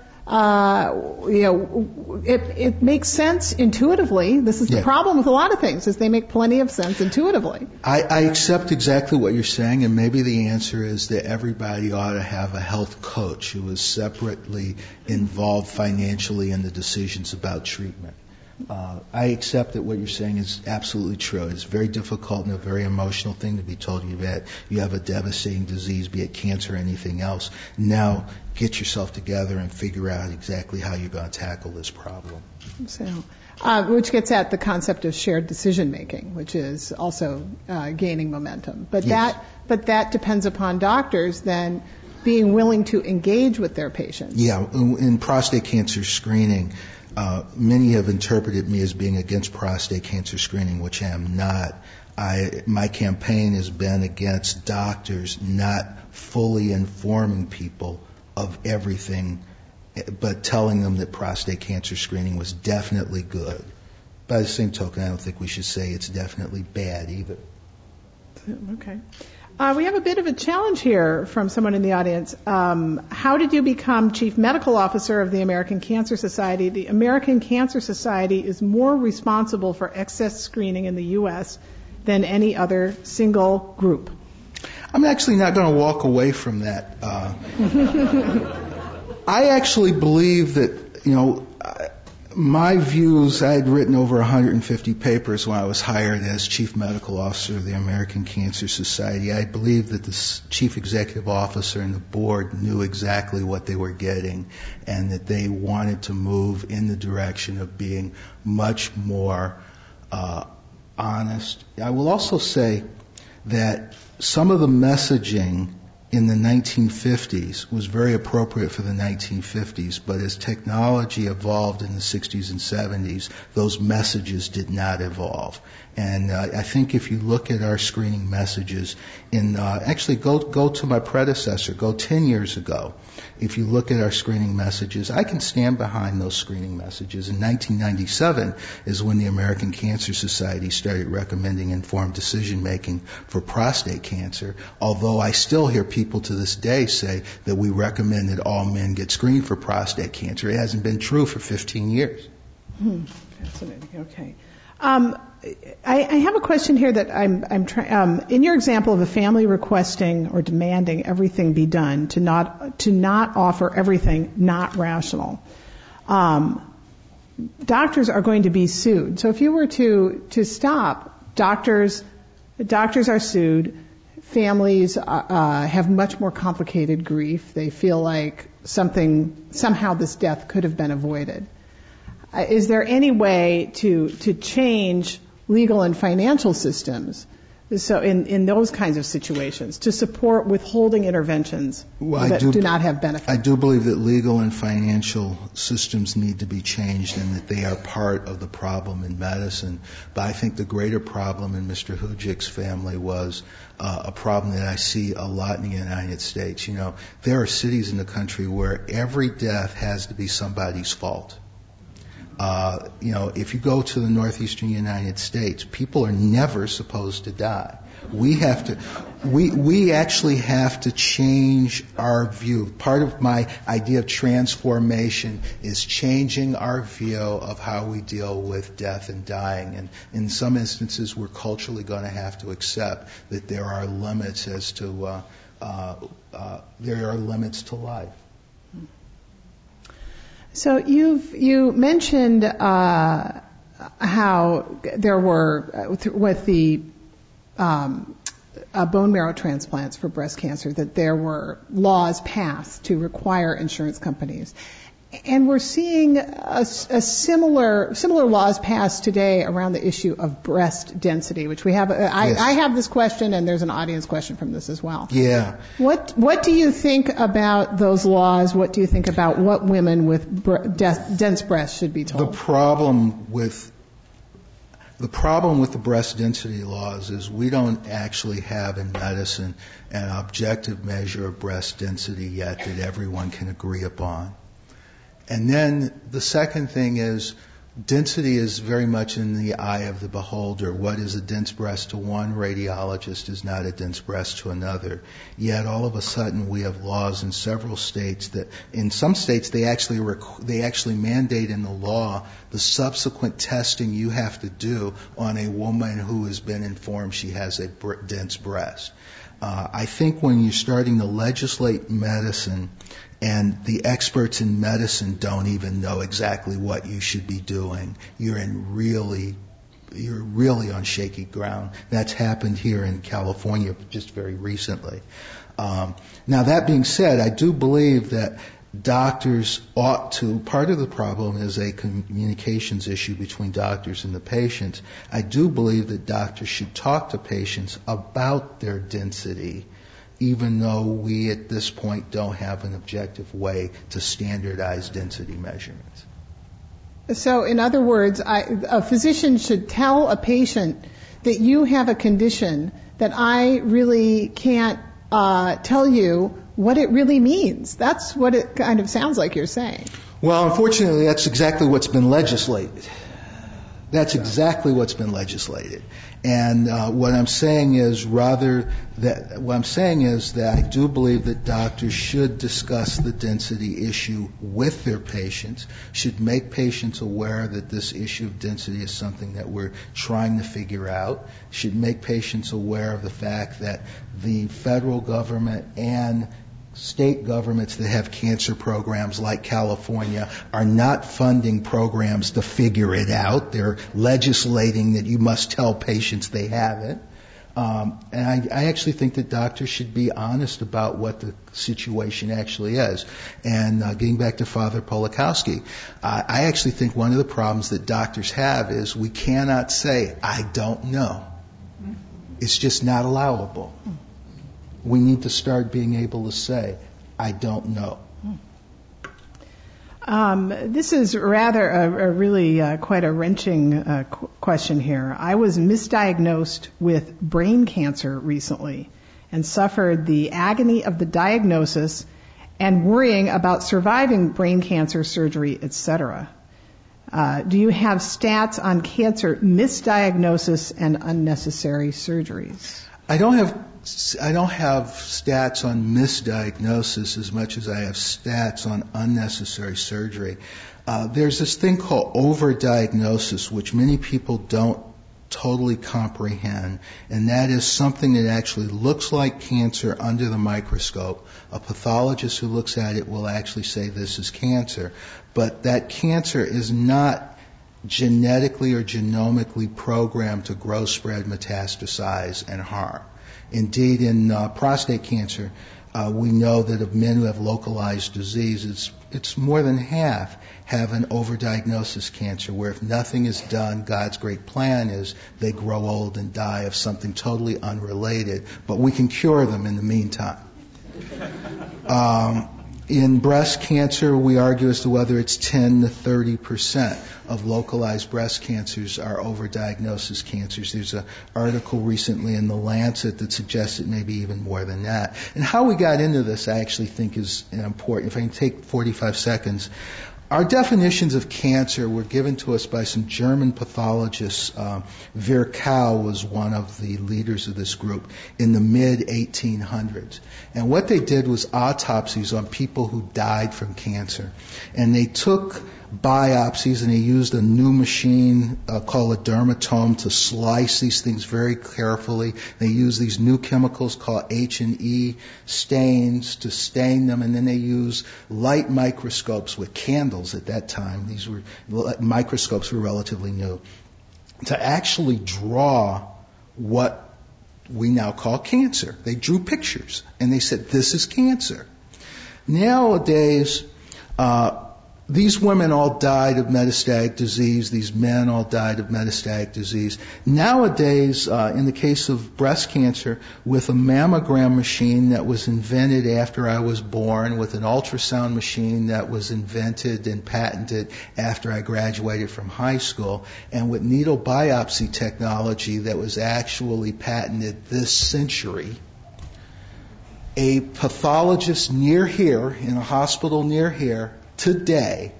Uh, you know, it, it makes sense intuitively. This is the yeah. problem with a lot of things, is they make plenty of sense intuitively. I, I accept exactly what you're saying, and maybe the answer is that everybody ought to have a health coach who is separately involved financially in the decisions about treatment. Uh, I accept that what you're saying is absolutely true. It's very difficult and a very emotional thing to be told you that you have a devastating disease, be it cancer or anything else. Now get yourself together and figure out exactly how you're going to tackle this problem. So, uh, which gets at the concept of shared decision making, which is also uh, gaining momentum. But yes. that, but that depends upon doctors then being willing to engage with their patients. Yeah, in, in prostate cancer screening, Uh, many have interpreted me as being against prostate cancer screening, which I am not. I, my campaign has been against doctors not fully informing people of everything, but telling them that prostate cancer screening was definitely good. By the same token, I don't think we should say it's definitely bad either. Okay. Uh, we have a bit of a challenge here from someone in the audience. Um, how did you become Chief Medical Officer of the American Cancer Society? The American Cancer Society is more responsible for excess screening in the U S than any other single group. I'm actually not going to walk away from that. Uh, I actually believe that, you know, my views, I had written over one hundred fifty papers when I was hired as Chief Medical Officer of the American Cancer Society. I believe that the Chief Executive Officer and the board knew exactly what they were getting, and that they wanted to move in the direction of being much more uh, honest. I will also say that some of the messaging in the nineteen fifties was very appropriate for the nineteen fifties, but as technology evolved in the sixties and seventies, those messages did not evolve. And uh, I think if you look at our screening messages, in uh, actually go go to my predecessor, go ten years ago. If you look at our screening messages, I can stand behind those screening messages. In nineteen ninety-seven is when the American Cancer Society started recommending informed decision making for prostate cancer, although I still hear people to this day say that we recommend that all men get screened for prostate cancer. It hasn't been true for fifteen years. Hmm. Fascinating. Okay. Um, I, I have a question here that I'm, I'm trying. Um, in your example of a family requesting or demanding everything be done to not to not offer everything not rational, um, doctors are going to be sued. So if you were to to stop, doctors doctors are sued. Families uh, uh, have much more complicated grief. They feel like something somehow this death could have been avoided. Uh, is there any way to to change legal and financial systems, so in, in those kinds of situations, to support withholding interventions well, that do, do not have benefit? I do believe that legal and financial systems need to be changed and that they are part of the problem in medicine. But I think the greater problem in Mister Hujik's family was uh, a problem that I see a lot in the United States. You know, there are cities in the country where every death has to be somebody's fault. Uh, you know, if you go to the northeastern United States, people are never supposed to die. We have to, we, we actually have to change our view. Part of my idea of transformation is changing our view of how we deal with death and dying. And in some instances, we're culturally going to have to accept that there are limits as to, uh, uh, uh, there are limits to life. So you've you mentioned uh, how there were uh, with the um, uh, bone marrow transplants for breast cancer that there were laws passed to require insurance companies, and we're seeing a, a similar similar laws passed today around the issue of breast density, which we have. Uh, I, yes. I have this question, and there's an audience question from this as well. Yeah. What What do you think about those laws? What do you think about what women with bre- de- dense breasts should be told? The problem with the problem with the breast density laws is we don't actually have in medicine an objective measure of breast density yet that everyone can agree upon. And then the second thing is density is very much in the eye of the beholder. What is a dense breast to one radiologist is not a dense breast to another. Yet all of a sudden we have laws in several states that, in some states, they actually rec- they actually mandate in the law the subsequent testing you have to do on a woman who has been informed she has a br- dense breast. Uh, I think when you're starting to legislate medicine, and the experts in medicine don't even know exactly what you should be doing, you're in really, you're really on shaky ground. That's happened here in California just very recently. Um, now that being said, I do believe that doctors ought to, part of the problem is a communications issue between doctors and the patients. I do believe that doctors should talk to patients about their density, even though we at this point don't have an objective way to standardize density measurements. So in other words, I, a physician should tell a patient that you have a condition that I really can't uh, tell you what it really means. That's what it kind of sounds like you're saying. Well, unfortunately, that's exactly what's been legislated. That's exactly what's been legislated. And uh, what I'm saying is rather that what I'm saying is that I do believe that doctors should discuss the density issue with their patients, should make patients aware that this issue of density is something that we're trying to figure out, should make patients aware of the fact that the federal government and state governments that have cancer programs like California are not funding programs to figure it out. They're legislating that you must tell patients they have it. Um, and I, I actually think that doctors should be honest about what the situation actually is. And uh, getting back to Father Polakowski, uh, I actually think one of the problems that doctors have is we cannot say, I don't know. It's just not allowable. We need to start being able to say, I don't know. Um, this is rather a, a really uh, quite a wrenching uh, qu- question here. I was misdiagnosed with brain cancer recently and suffered the agony of the diagnosis and worrying about surviving brain cancer surgery, et cetera. Uh, do you have stats on cancer misdiagnosis and unnecessary surgeries? I don't have I don't have stats on misdiagnosis as much as I have stats on unnecessary surgery. Uh, there's this thing called overdiagnosis, which many people don't totally comprehend, and that is something that actually looks like cancer under the microscope. A pathologist who looks at it will actually say this is cancer, but that cancer is not genetically or genomically programmed to grow, spread, metastasize, and harm. Indeed, in uh, prostate cancer, uh, we know that of men who have localized disease, it's, it's more than half have an overdiagnosis cancer, where if nothing is done, God's great plan is they grow old and die of something totally unrelated, but we can cure them in the meantime. Um, in breast cancer, we argue as to whether it's ten to thirty percent of localized breast cancers are overdiagnosis cancers. There's an article recently in The Lancet that suggests it may be even more than that. And how we got into this, I actually think, is important. If I can take forty-five seconds. Our definitions of cancer were given to us by some German pathologists. Uh, Virchow was one of the leaders of this group in the mid eighteen hundreds. And what they did was autopsies on people who died from cancer. And they took biopsies and they used a new machine uh, called a dermatome to slice these things very carefully. They used these new chemicals called H and E stains to stain them, and then they used light microscopes with candles at that time. These were microscopes were relatively new to actually draw what we now call cancer. They drew pictures and they said, this is cancer. Nowadays, uh, these women all died of metastatic disease. These men all died of metastatic disease. Nowadays, uh, in the case of breast cancer, with a mammogram machine that was invented after I was born, with an ultrasound machine that was invented and patented after I graduated from high school, and with needle biopsy technology that was actually patented this century, a pathologist near here, in a hospital near here, today,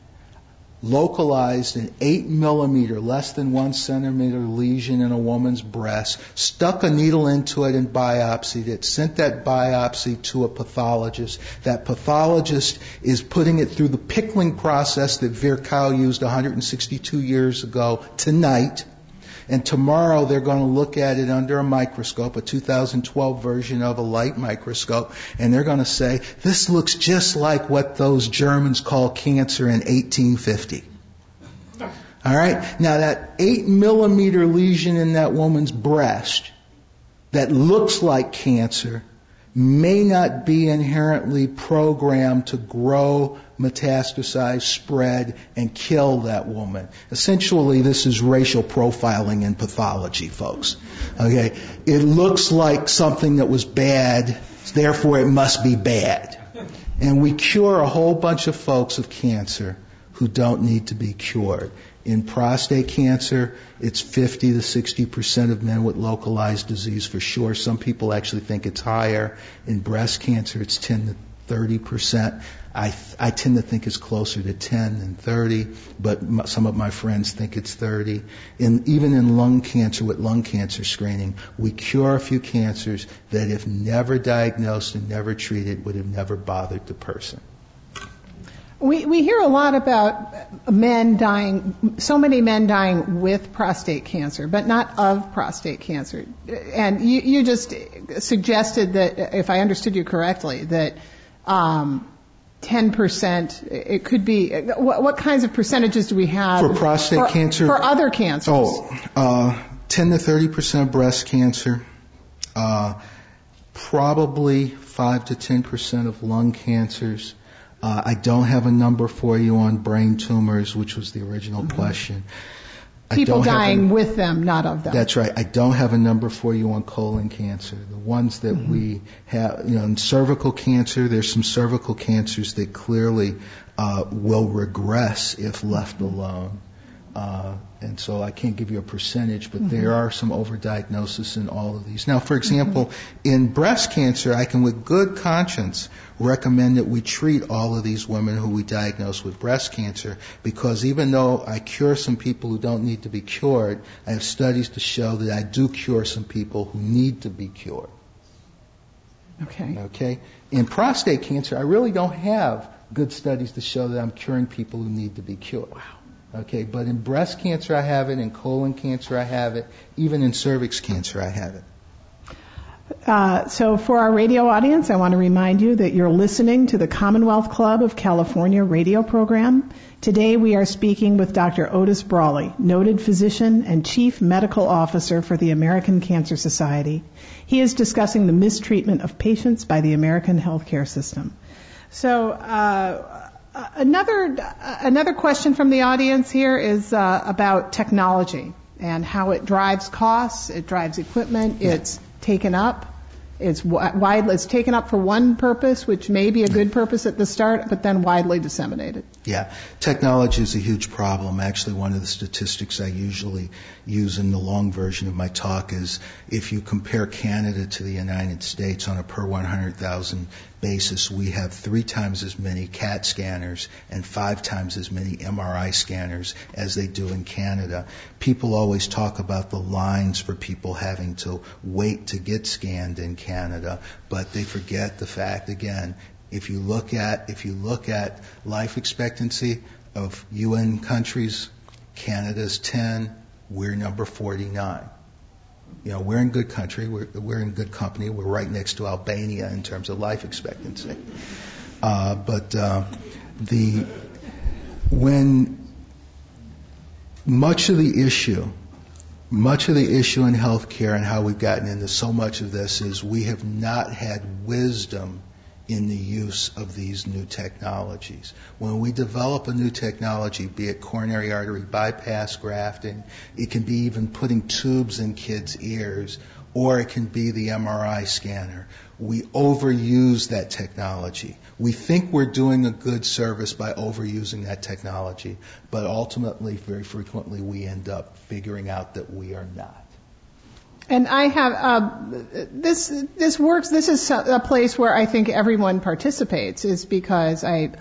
localized an eight millimeter, less than one centimeter lesion in a woman's breast, stuck a needle into it and biopsied it, sent that biopsy to a pathologist. That pathologist is putting it through the pickling process that Virchow used one hundred sixty-two years ago tonight. And tomorrow they're going to look at it under a microscope, a two thousand twelve version of a light microscope, and they're going to say, this looks just like what those Germans called cancer in eighteen fifty. All right? Now that eight millimeter lesion in that woman's breast that looks like cancer may not be inherently programmed to grow, metastasize, spread, and kill that woman. Essentially, this is racial profiling in pathology, folks. Okay? It looks like something that was bad, therefore it must be bad. And we cure a whole bunch of folks of cancer who don't need to be cured. In prostate cancer, it's fifty to sixty percent of men with localized disease for sure. Some people actually think it's higher. In breast cancer, it's ten to thirty percent. I, I tend to think it's closer to ten than thirty, but m- some of my friends think it's thirty. In, even in lung cancer, with lung cancer screening, we cure a few cancers that if never diagnosed and never treated would have never bothered the person. We we hear a lot about men dying, so many men dying with prostate cancer, but not of prostate cancer. And you, you just suggested that, if I understood you correctly, that um, ten percent, it could be, what, what kinds of percentages do we have? For prostate for, cancer? For other cancers. Oh, uh, ten to thirty percent breast cancer, uh, probably five to ten percent of lung cancers. Uh, I don't have a number for you on brain tumors, which was the original mm-hmm. question. People dying a, with them, not of them. That's right. I don't have a number for you on colon cancer. The ones that mm-hmm. we have, you know, in cervical cancer, there's some cervical cancers that clearly uh, will regress if left mm-hmm. alone. Uh, and so I can't give you a percentage, but mm-hmm. there are some overdiagnosis in all of these. Now, for example, mm-hmm. in breast cancer, I can with good conscience recommend that we treat all of these women who we diagnose with breast cancer, because even though I cure some people who don't need to be cured, I have studies to show that I do cure some people who need to be cured. Okay. Okay? In prostate cancer, I really don't have good studies to show that I'm curing people who need to be cured. Wow. Okay, but in breast cancer I have it, in colon cancer I have it, even in cervix cancer I have it. Uh, so for our radio audience, I want to remind you that you're listening to the Commonwealth Club of California radio program. Today we are speaking with Doctor Otis Brawley, noted physician and chief medical officer for the American Cancer Society. He is discussing the mistreatment of patients by the American healthcare system. So, uh, Uh, another uh, another question from the audience here is uh, about technology and how it drives costs, it drives equipment, it's taken up, it's widely it's taken up for one purpose, which may be a good purpose at the start, but then widely disseminated. Yeah, technology is a huge problem. Actually, one of the statistics I usually use in the long version of my talk is if you compare Canada to the United States on a per one hundred thousand basis, we have three times as many CAT scanners and five times as many M R I scanners as they do in Canada. People always talk about the lines for people having to wait to get scanned in Canada, but they forget the fact, again, if you look at if you look at life expectancy of U N countries, Canada's ten, we're number forty-nine. You know, we're in good country, we're, we're in good company, we're right next to Albania in terms of life expectancy. Uh, but uh, the when much of the issue, much of the issue in healthcare and how we've gotten into so much of this is we have not had wisdom in the use of these new technologies. When we develop a new technology, be it coronary artery bypass grafting, it can be even putting tubes in kids' ears, or it can be the M R I scanner. We overuse that technology. We think we're doing a good service by overusing that technology, but ultimately, very frequently, we end up figuring out that we are not. And I have, uh, this, this works, this is a place where I think everyone participates, is because I,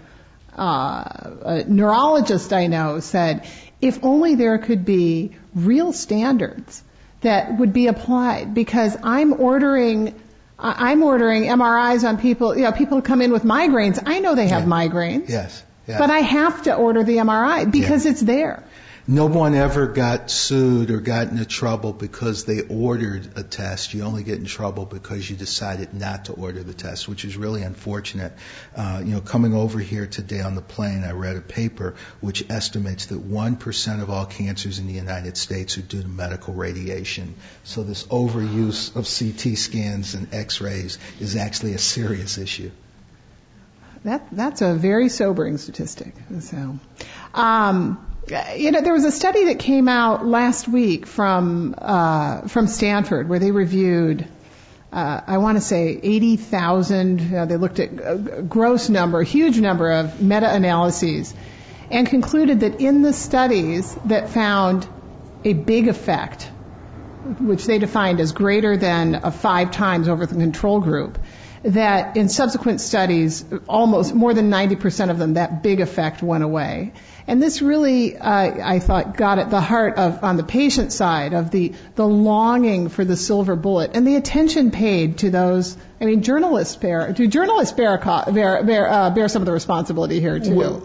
uh, a neurologist I know said, if only there could be real standards that would be applied, because I'm ordering, I'm ordering M R Is on people, you know, people come in with migraines. I know they have yeah. migraines. Yes. Yeah. But I have to order the M R I because yeah. it's there. No one ever got sued or got into trouble because they ordered a test. You only get in trouble because you decided not to order the test, which is really unfortunate. Uh, you know, coming over here today on the plane, I read a paper which estimates that one percent of all cancers in the United States are due to medical radiation. So this overuse of C T scans and X-rays is actually a serious issue. That, that's a very sobering statistic. So, um, you know, there was a study that came out last week from uh, from Stanford where they reviewed, uh, I want to say eighty thousand. Uh, they looked at a gross number, a huge number of meta-analyses, and concluded that in the studies that found a big effect, which they defined as greater than a five times over the control group, that in subsequent studies, almost more than ninety percent of them, that big effect went away. And this really, uh, I thought, got at the heart of, on the patient side, of the, the longing for the silver bullet and the attention paid to those. I mean, journalists bear, do journalists bear, bear, bear, uh, bear some of the responsibility here, too? Well,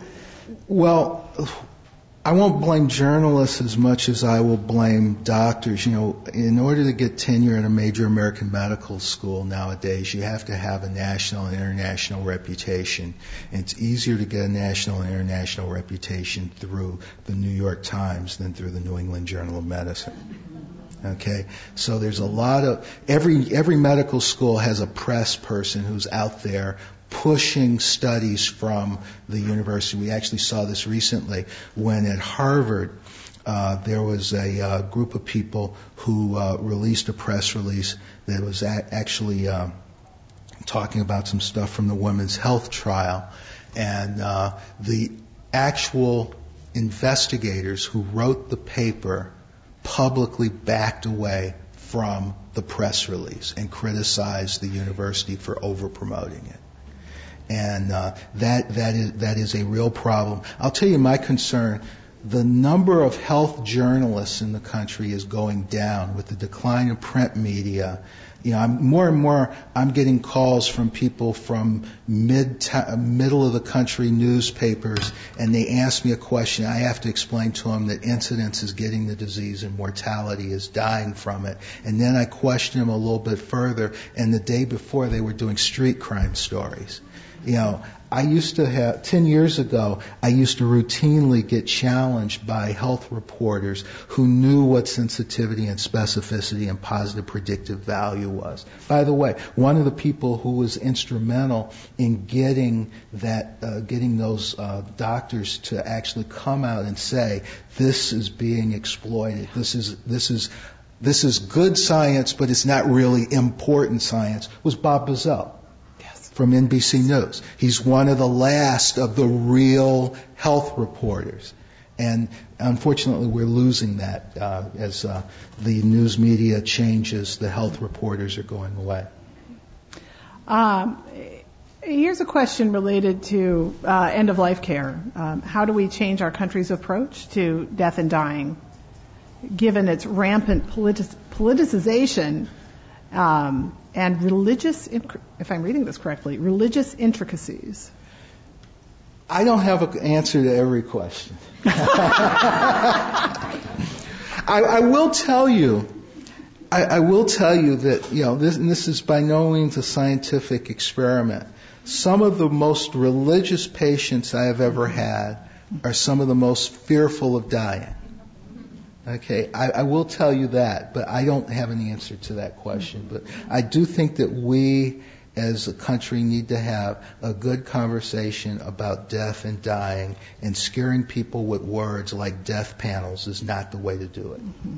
well, I won't blame journalists as much as I will blame doctors. You know, in order to get tenure at a major American medical school nowadays, you have to have a national and international reputation. And it's easier to get a national and international reputation through the New York Times than through the New England Journal of Medicine. Okay, so there's a lot of, every every medical school has a press person who's out there pushing studies from the university. We actually saw this recently when at Harvard uh, there was a uh, group of people who uh, released a press release that was a- actually uh, talking about some stuff from the women's health trial, and uh, the actual investigators who wrote the paper publicly backed away from the press release and criticized the university for over-promoting it. And uh, that that is that is a real problem. I'll tell you my concern. The number of health journalists in the country is going down with the decline of print media. You know, I'm, more and more I'm getting calls from people from mid to, middle of the country newspapers, and they ask me a question. I have to explain to them that incidence is getting the disease and mortality is dying from it. And then I question them a little bit further, and the day before they were doing street crime stories. You know, I used to have, ten years ago, I used to routinely get challenged by health reporters who knew what sensitivity and specificity and positive predictive value was. By the way, one of the people who was instrumental in getting that, uh, getting those uh, doctors to actually come out and say, this is being exploited, this is, this is, this is good science, but it's not really important science, was Bob Bazell from N B C News. He's one of the last of the real health reporters. And unfortunately, we're losing that uh, as uh, the news media changes, the health reporters are going away. Um, here's a question related to uh, end-of-life care. Um, how do we change our country's approach to death and dying, given its rampant politic- politicization um, and religious, if I'm reading this correctly, religious intricacies? I don't have an answer to every question. I, I will tell you, I, I will tell you that, you know, this, and this is by no means a scientific experiment. Some of the most religious patients I have ever had are some of the most fearful of dying. Okay, I, I will tell you that, but I don't have an answer to that question. But I do think that we as a country need to have a good conversation about death and dying, and scaring people with words like death panels is not the way to do it. Mm-hmm.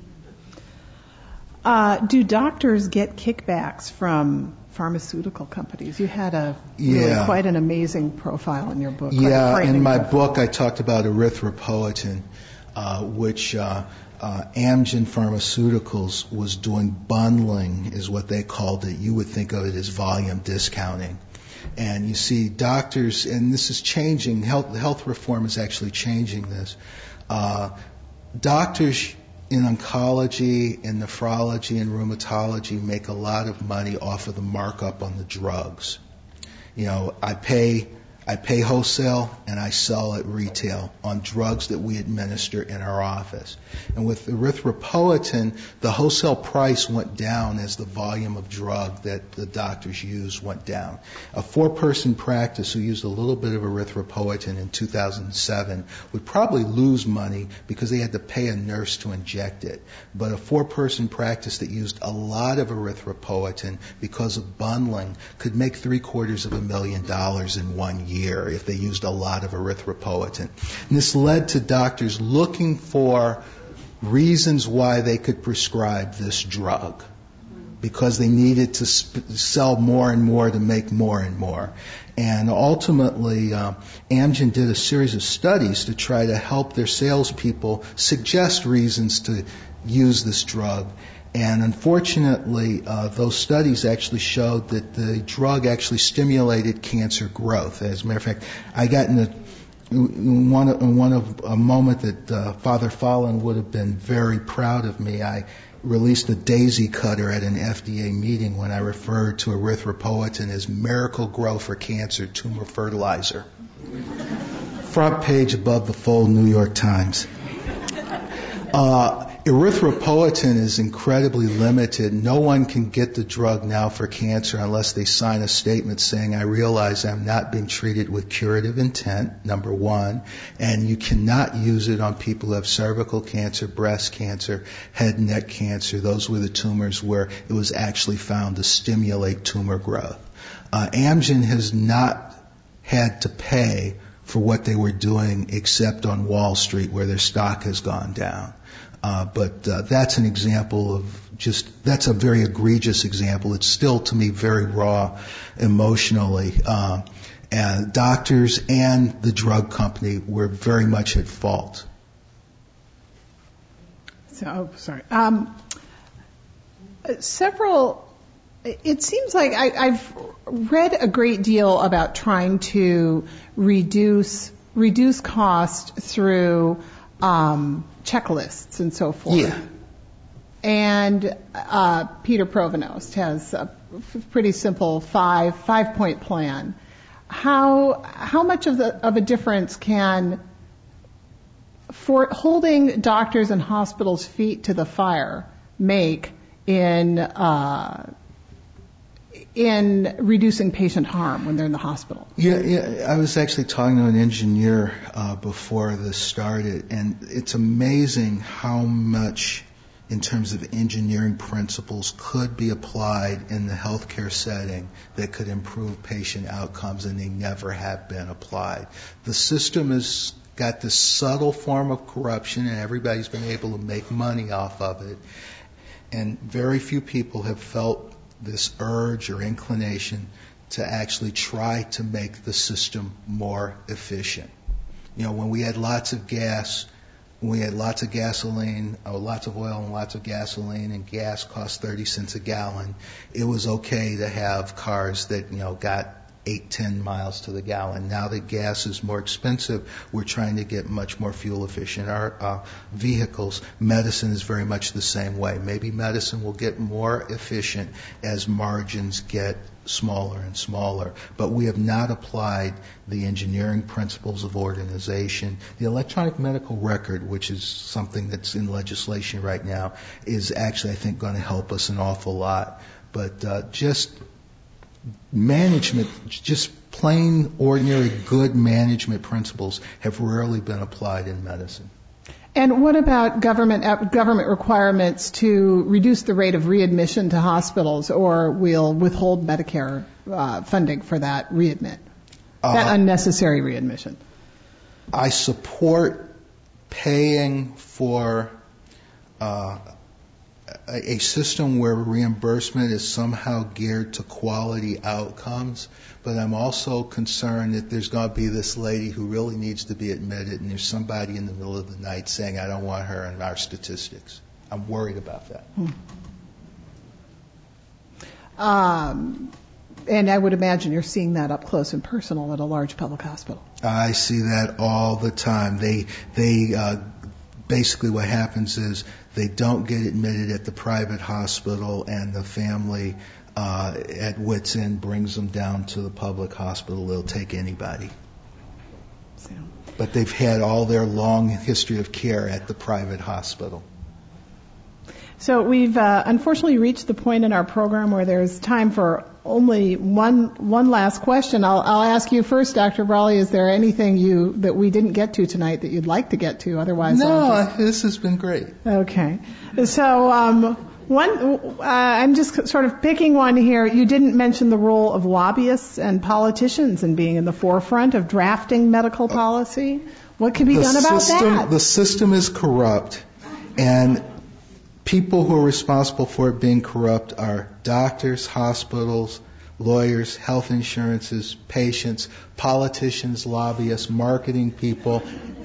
Uh, do doctors get kickbacks from pharmaceutical companies? You had a really yeah. quite an amazing profile in your book. Yeah, in my book I talked about erythropoietin. Uh, which uh, uh, Amgen Pharmaceuticals was doing bundling, is what they called it. You would think of it as volume discounting. And you see doctors, and this is changing, health, health reform is actually changing this. Uh, doctors in oncology, in nephrology, and rheumatology make a lot of money off of the markup on the drugs. You know, I pay... I pay wholesale and I sell at retail on drugs that we administer in our office. And with erythropoietin, the wholesale price went down as the volume of drug that the doctors use went down. A four-person practice who used a little bit of erythropoietin in two thousand seven would probably lose money because they had to pay a nurse to inject it. But a four-person practice that used a lot of erythropoietin because of bundling could make three quarters of a million dollars in one year. year if they used a lot of erythropoietin. And this led to doctors looking for reasons why they could prescribe this drug, because they needed to sp- sell more and more to make more and more. And ultimately, uh, Amgen did a series of studies to try to help their salespeople suggest reasons to use this drug. And unfortunately, uh, those studies actually showed that the drug actually stimulated cancer growth. As a matter of fact, I got in a one, one of a moment that uh, Father Fallon would have been very proud of me. I released a daisy cutter at an F D A meeting when I referred to erythropoietin as miracle grow for cancer tumor fertilizer. Front page above the fold, New York Times. Uh, erythropoietin is incredibly limited. No one can get the drug now for cancer unless they sign a statement saying, I realize I'm not being treated with curative intent, number one, and you cannot use it on people who have cervical cancer, breast cancer, head and neck cancer. Those were the tumors where it was actually found to stimulate tumor growth. Uh, Amgen has not had to pay for what they were doing except on Wall Street where their stock has gone down. Uh, but uh, that's an example of just, that's a very egregious example. It's still, to me, very raw emotionally. Uh, and doctors and the drug company were very much at fault. So, oh, sorry. Um, several, it seems like I, I've read a great deal about trying to reduce, reduce cost through um, checklists and so forth. Yeah. And uh, Peter Provost has a pretty simple five five point plan. How how much of the of a difference can for holding doctors and hospitals' feet to the fire make in uh, in reducing patient harm when they're in the hospital? Yeah, yeah. I was actually talking to an engineer uh, before this started, and it's amazing how much, in terms of engineering principles, could be applied in the healthcare setting that could improve patient outcomes, and they never have been applied. The system has got this subtle form of corruption, and everybody's been able to make money off of it, and very few people have felt this urge or inclination to actually try to make the system more efficient. You know, when we had lots of gas, when we had lots of gasoline, or lots of oil and lots of gasoline, and gas cost thirty cents a gallon, it was okay to have cars that, you know, got eight, ten miles to the gallon. Now that gas is more expensive, we're trying to get much more fuel efficient. Our uh, vehicles, medicine is very much the same way. Maybe medicine will get more efficient as margins get smaller and smaller, but we have not applied the engineering principles of organization. The electronic medical record, which is something that's in legislation right now, is actually, I think, going to help us an awful lot. But uh, just management, just plain, ordinary, good management principles have rarely been applied in medicine. And what about government government requirements to reduce the rate of readmission to hospitals, or we'll withhold Medicare uh, funding for that readmit, uh, that unnecessary readmission? I support paying for uh, a system where reimbursement is somehow geared to quality outcomes, but I'm also concerned that there's going to be this lady who really needs to be admitted, and there's somebody in the middle of the night saying, I don't want her in our statistics. I'm worried about that. Hmm. Um, and I would imagine you're seeing that up close and personal at a large public hospital. I see that all the time. They, they, uh, basically what happens is they don't get admitted at the private hospital, and the family uh, at wit's end brings them down to the public hospital. They'll take anybody. So. But they've had all their long history of care at the private hospital. So we've uh, unfortunately reached the point in our program where there's time for only one one last question. I'll, I'll ask you first, Doctor Brawley. Is there anything you that we didn't get to tonight that you'd like to get to? Otherwise, no. I'll just... This has been great. Okay. So um, one, uh, I'm just sort of picking one here. You didn't mention the role of lobbyists and politicians in being in the forefront of drafting medical policy. What can be the done about system, that? The system is corrupt, and people who are responsible for it being corrupt are doctors, hospitals, lawyers, health insurances, patients, politicians, lobbyists, marketing people,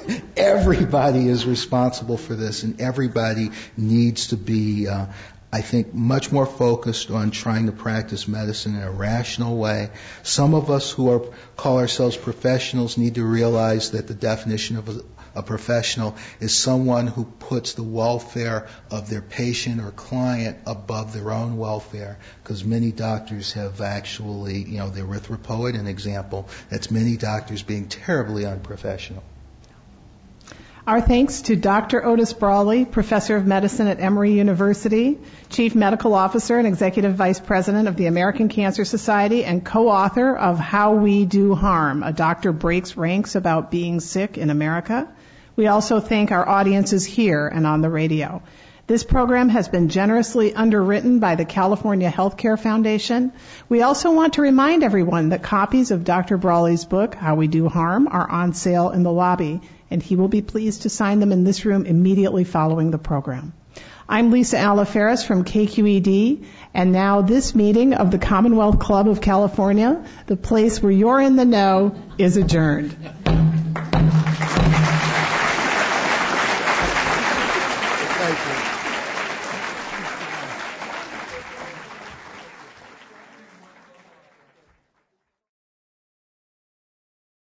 everybody is responsible for this, and everybody needs to be, uh, I think, much more focused on trying to practice medicine in a rational way. Some of us who are call ourselves professionals need to realize that the definition of a, a professional is someone who puts the welfare of their patient or client above their own welfare, because many doctors have actually, you know, the erythropoietin, an example, that's many doctors being terribly unprofessional. Our thanks to Doctor Otis Brawley, Professor of Medicine at Emory University, Chief Medical Officer and Executive Vice President of the American Cancer Society, and co-author of How We Do Harm, A Doctor Breaks Ranks About Being Sick in America. We also thank our audiences here and on the radio. This program has been generously underwritten by the California Healthcare Foundation. We also want to remind everyone that copies of Doctor Brawley's book, How We Do Harm, are on sale in the lobby, and he will be pleased to sign them in this room immediately following the program. I'm Lisa Alaferis from K Q E D, and now this meeting of the Commonwealth Club of California, the place where you're in the know, is adjourned.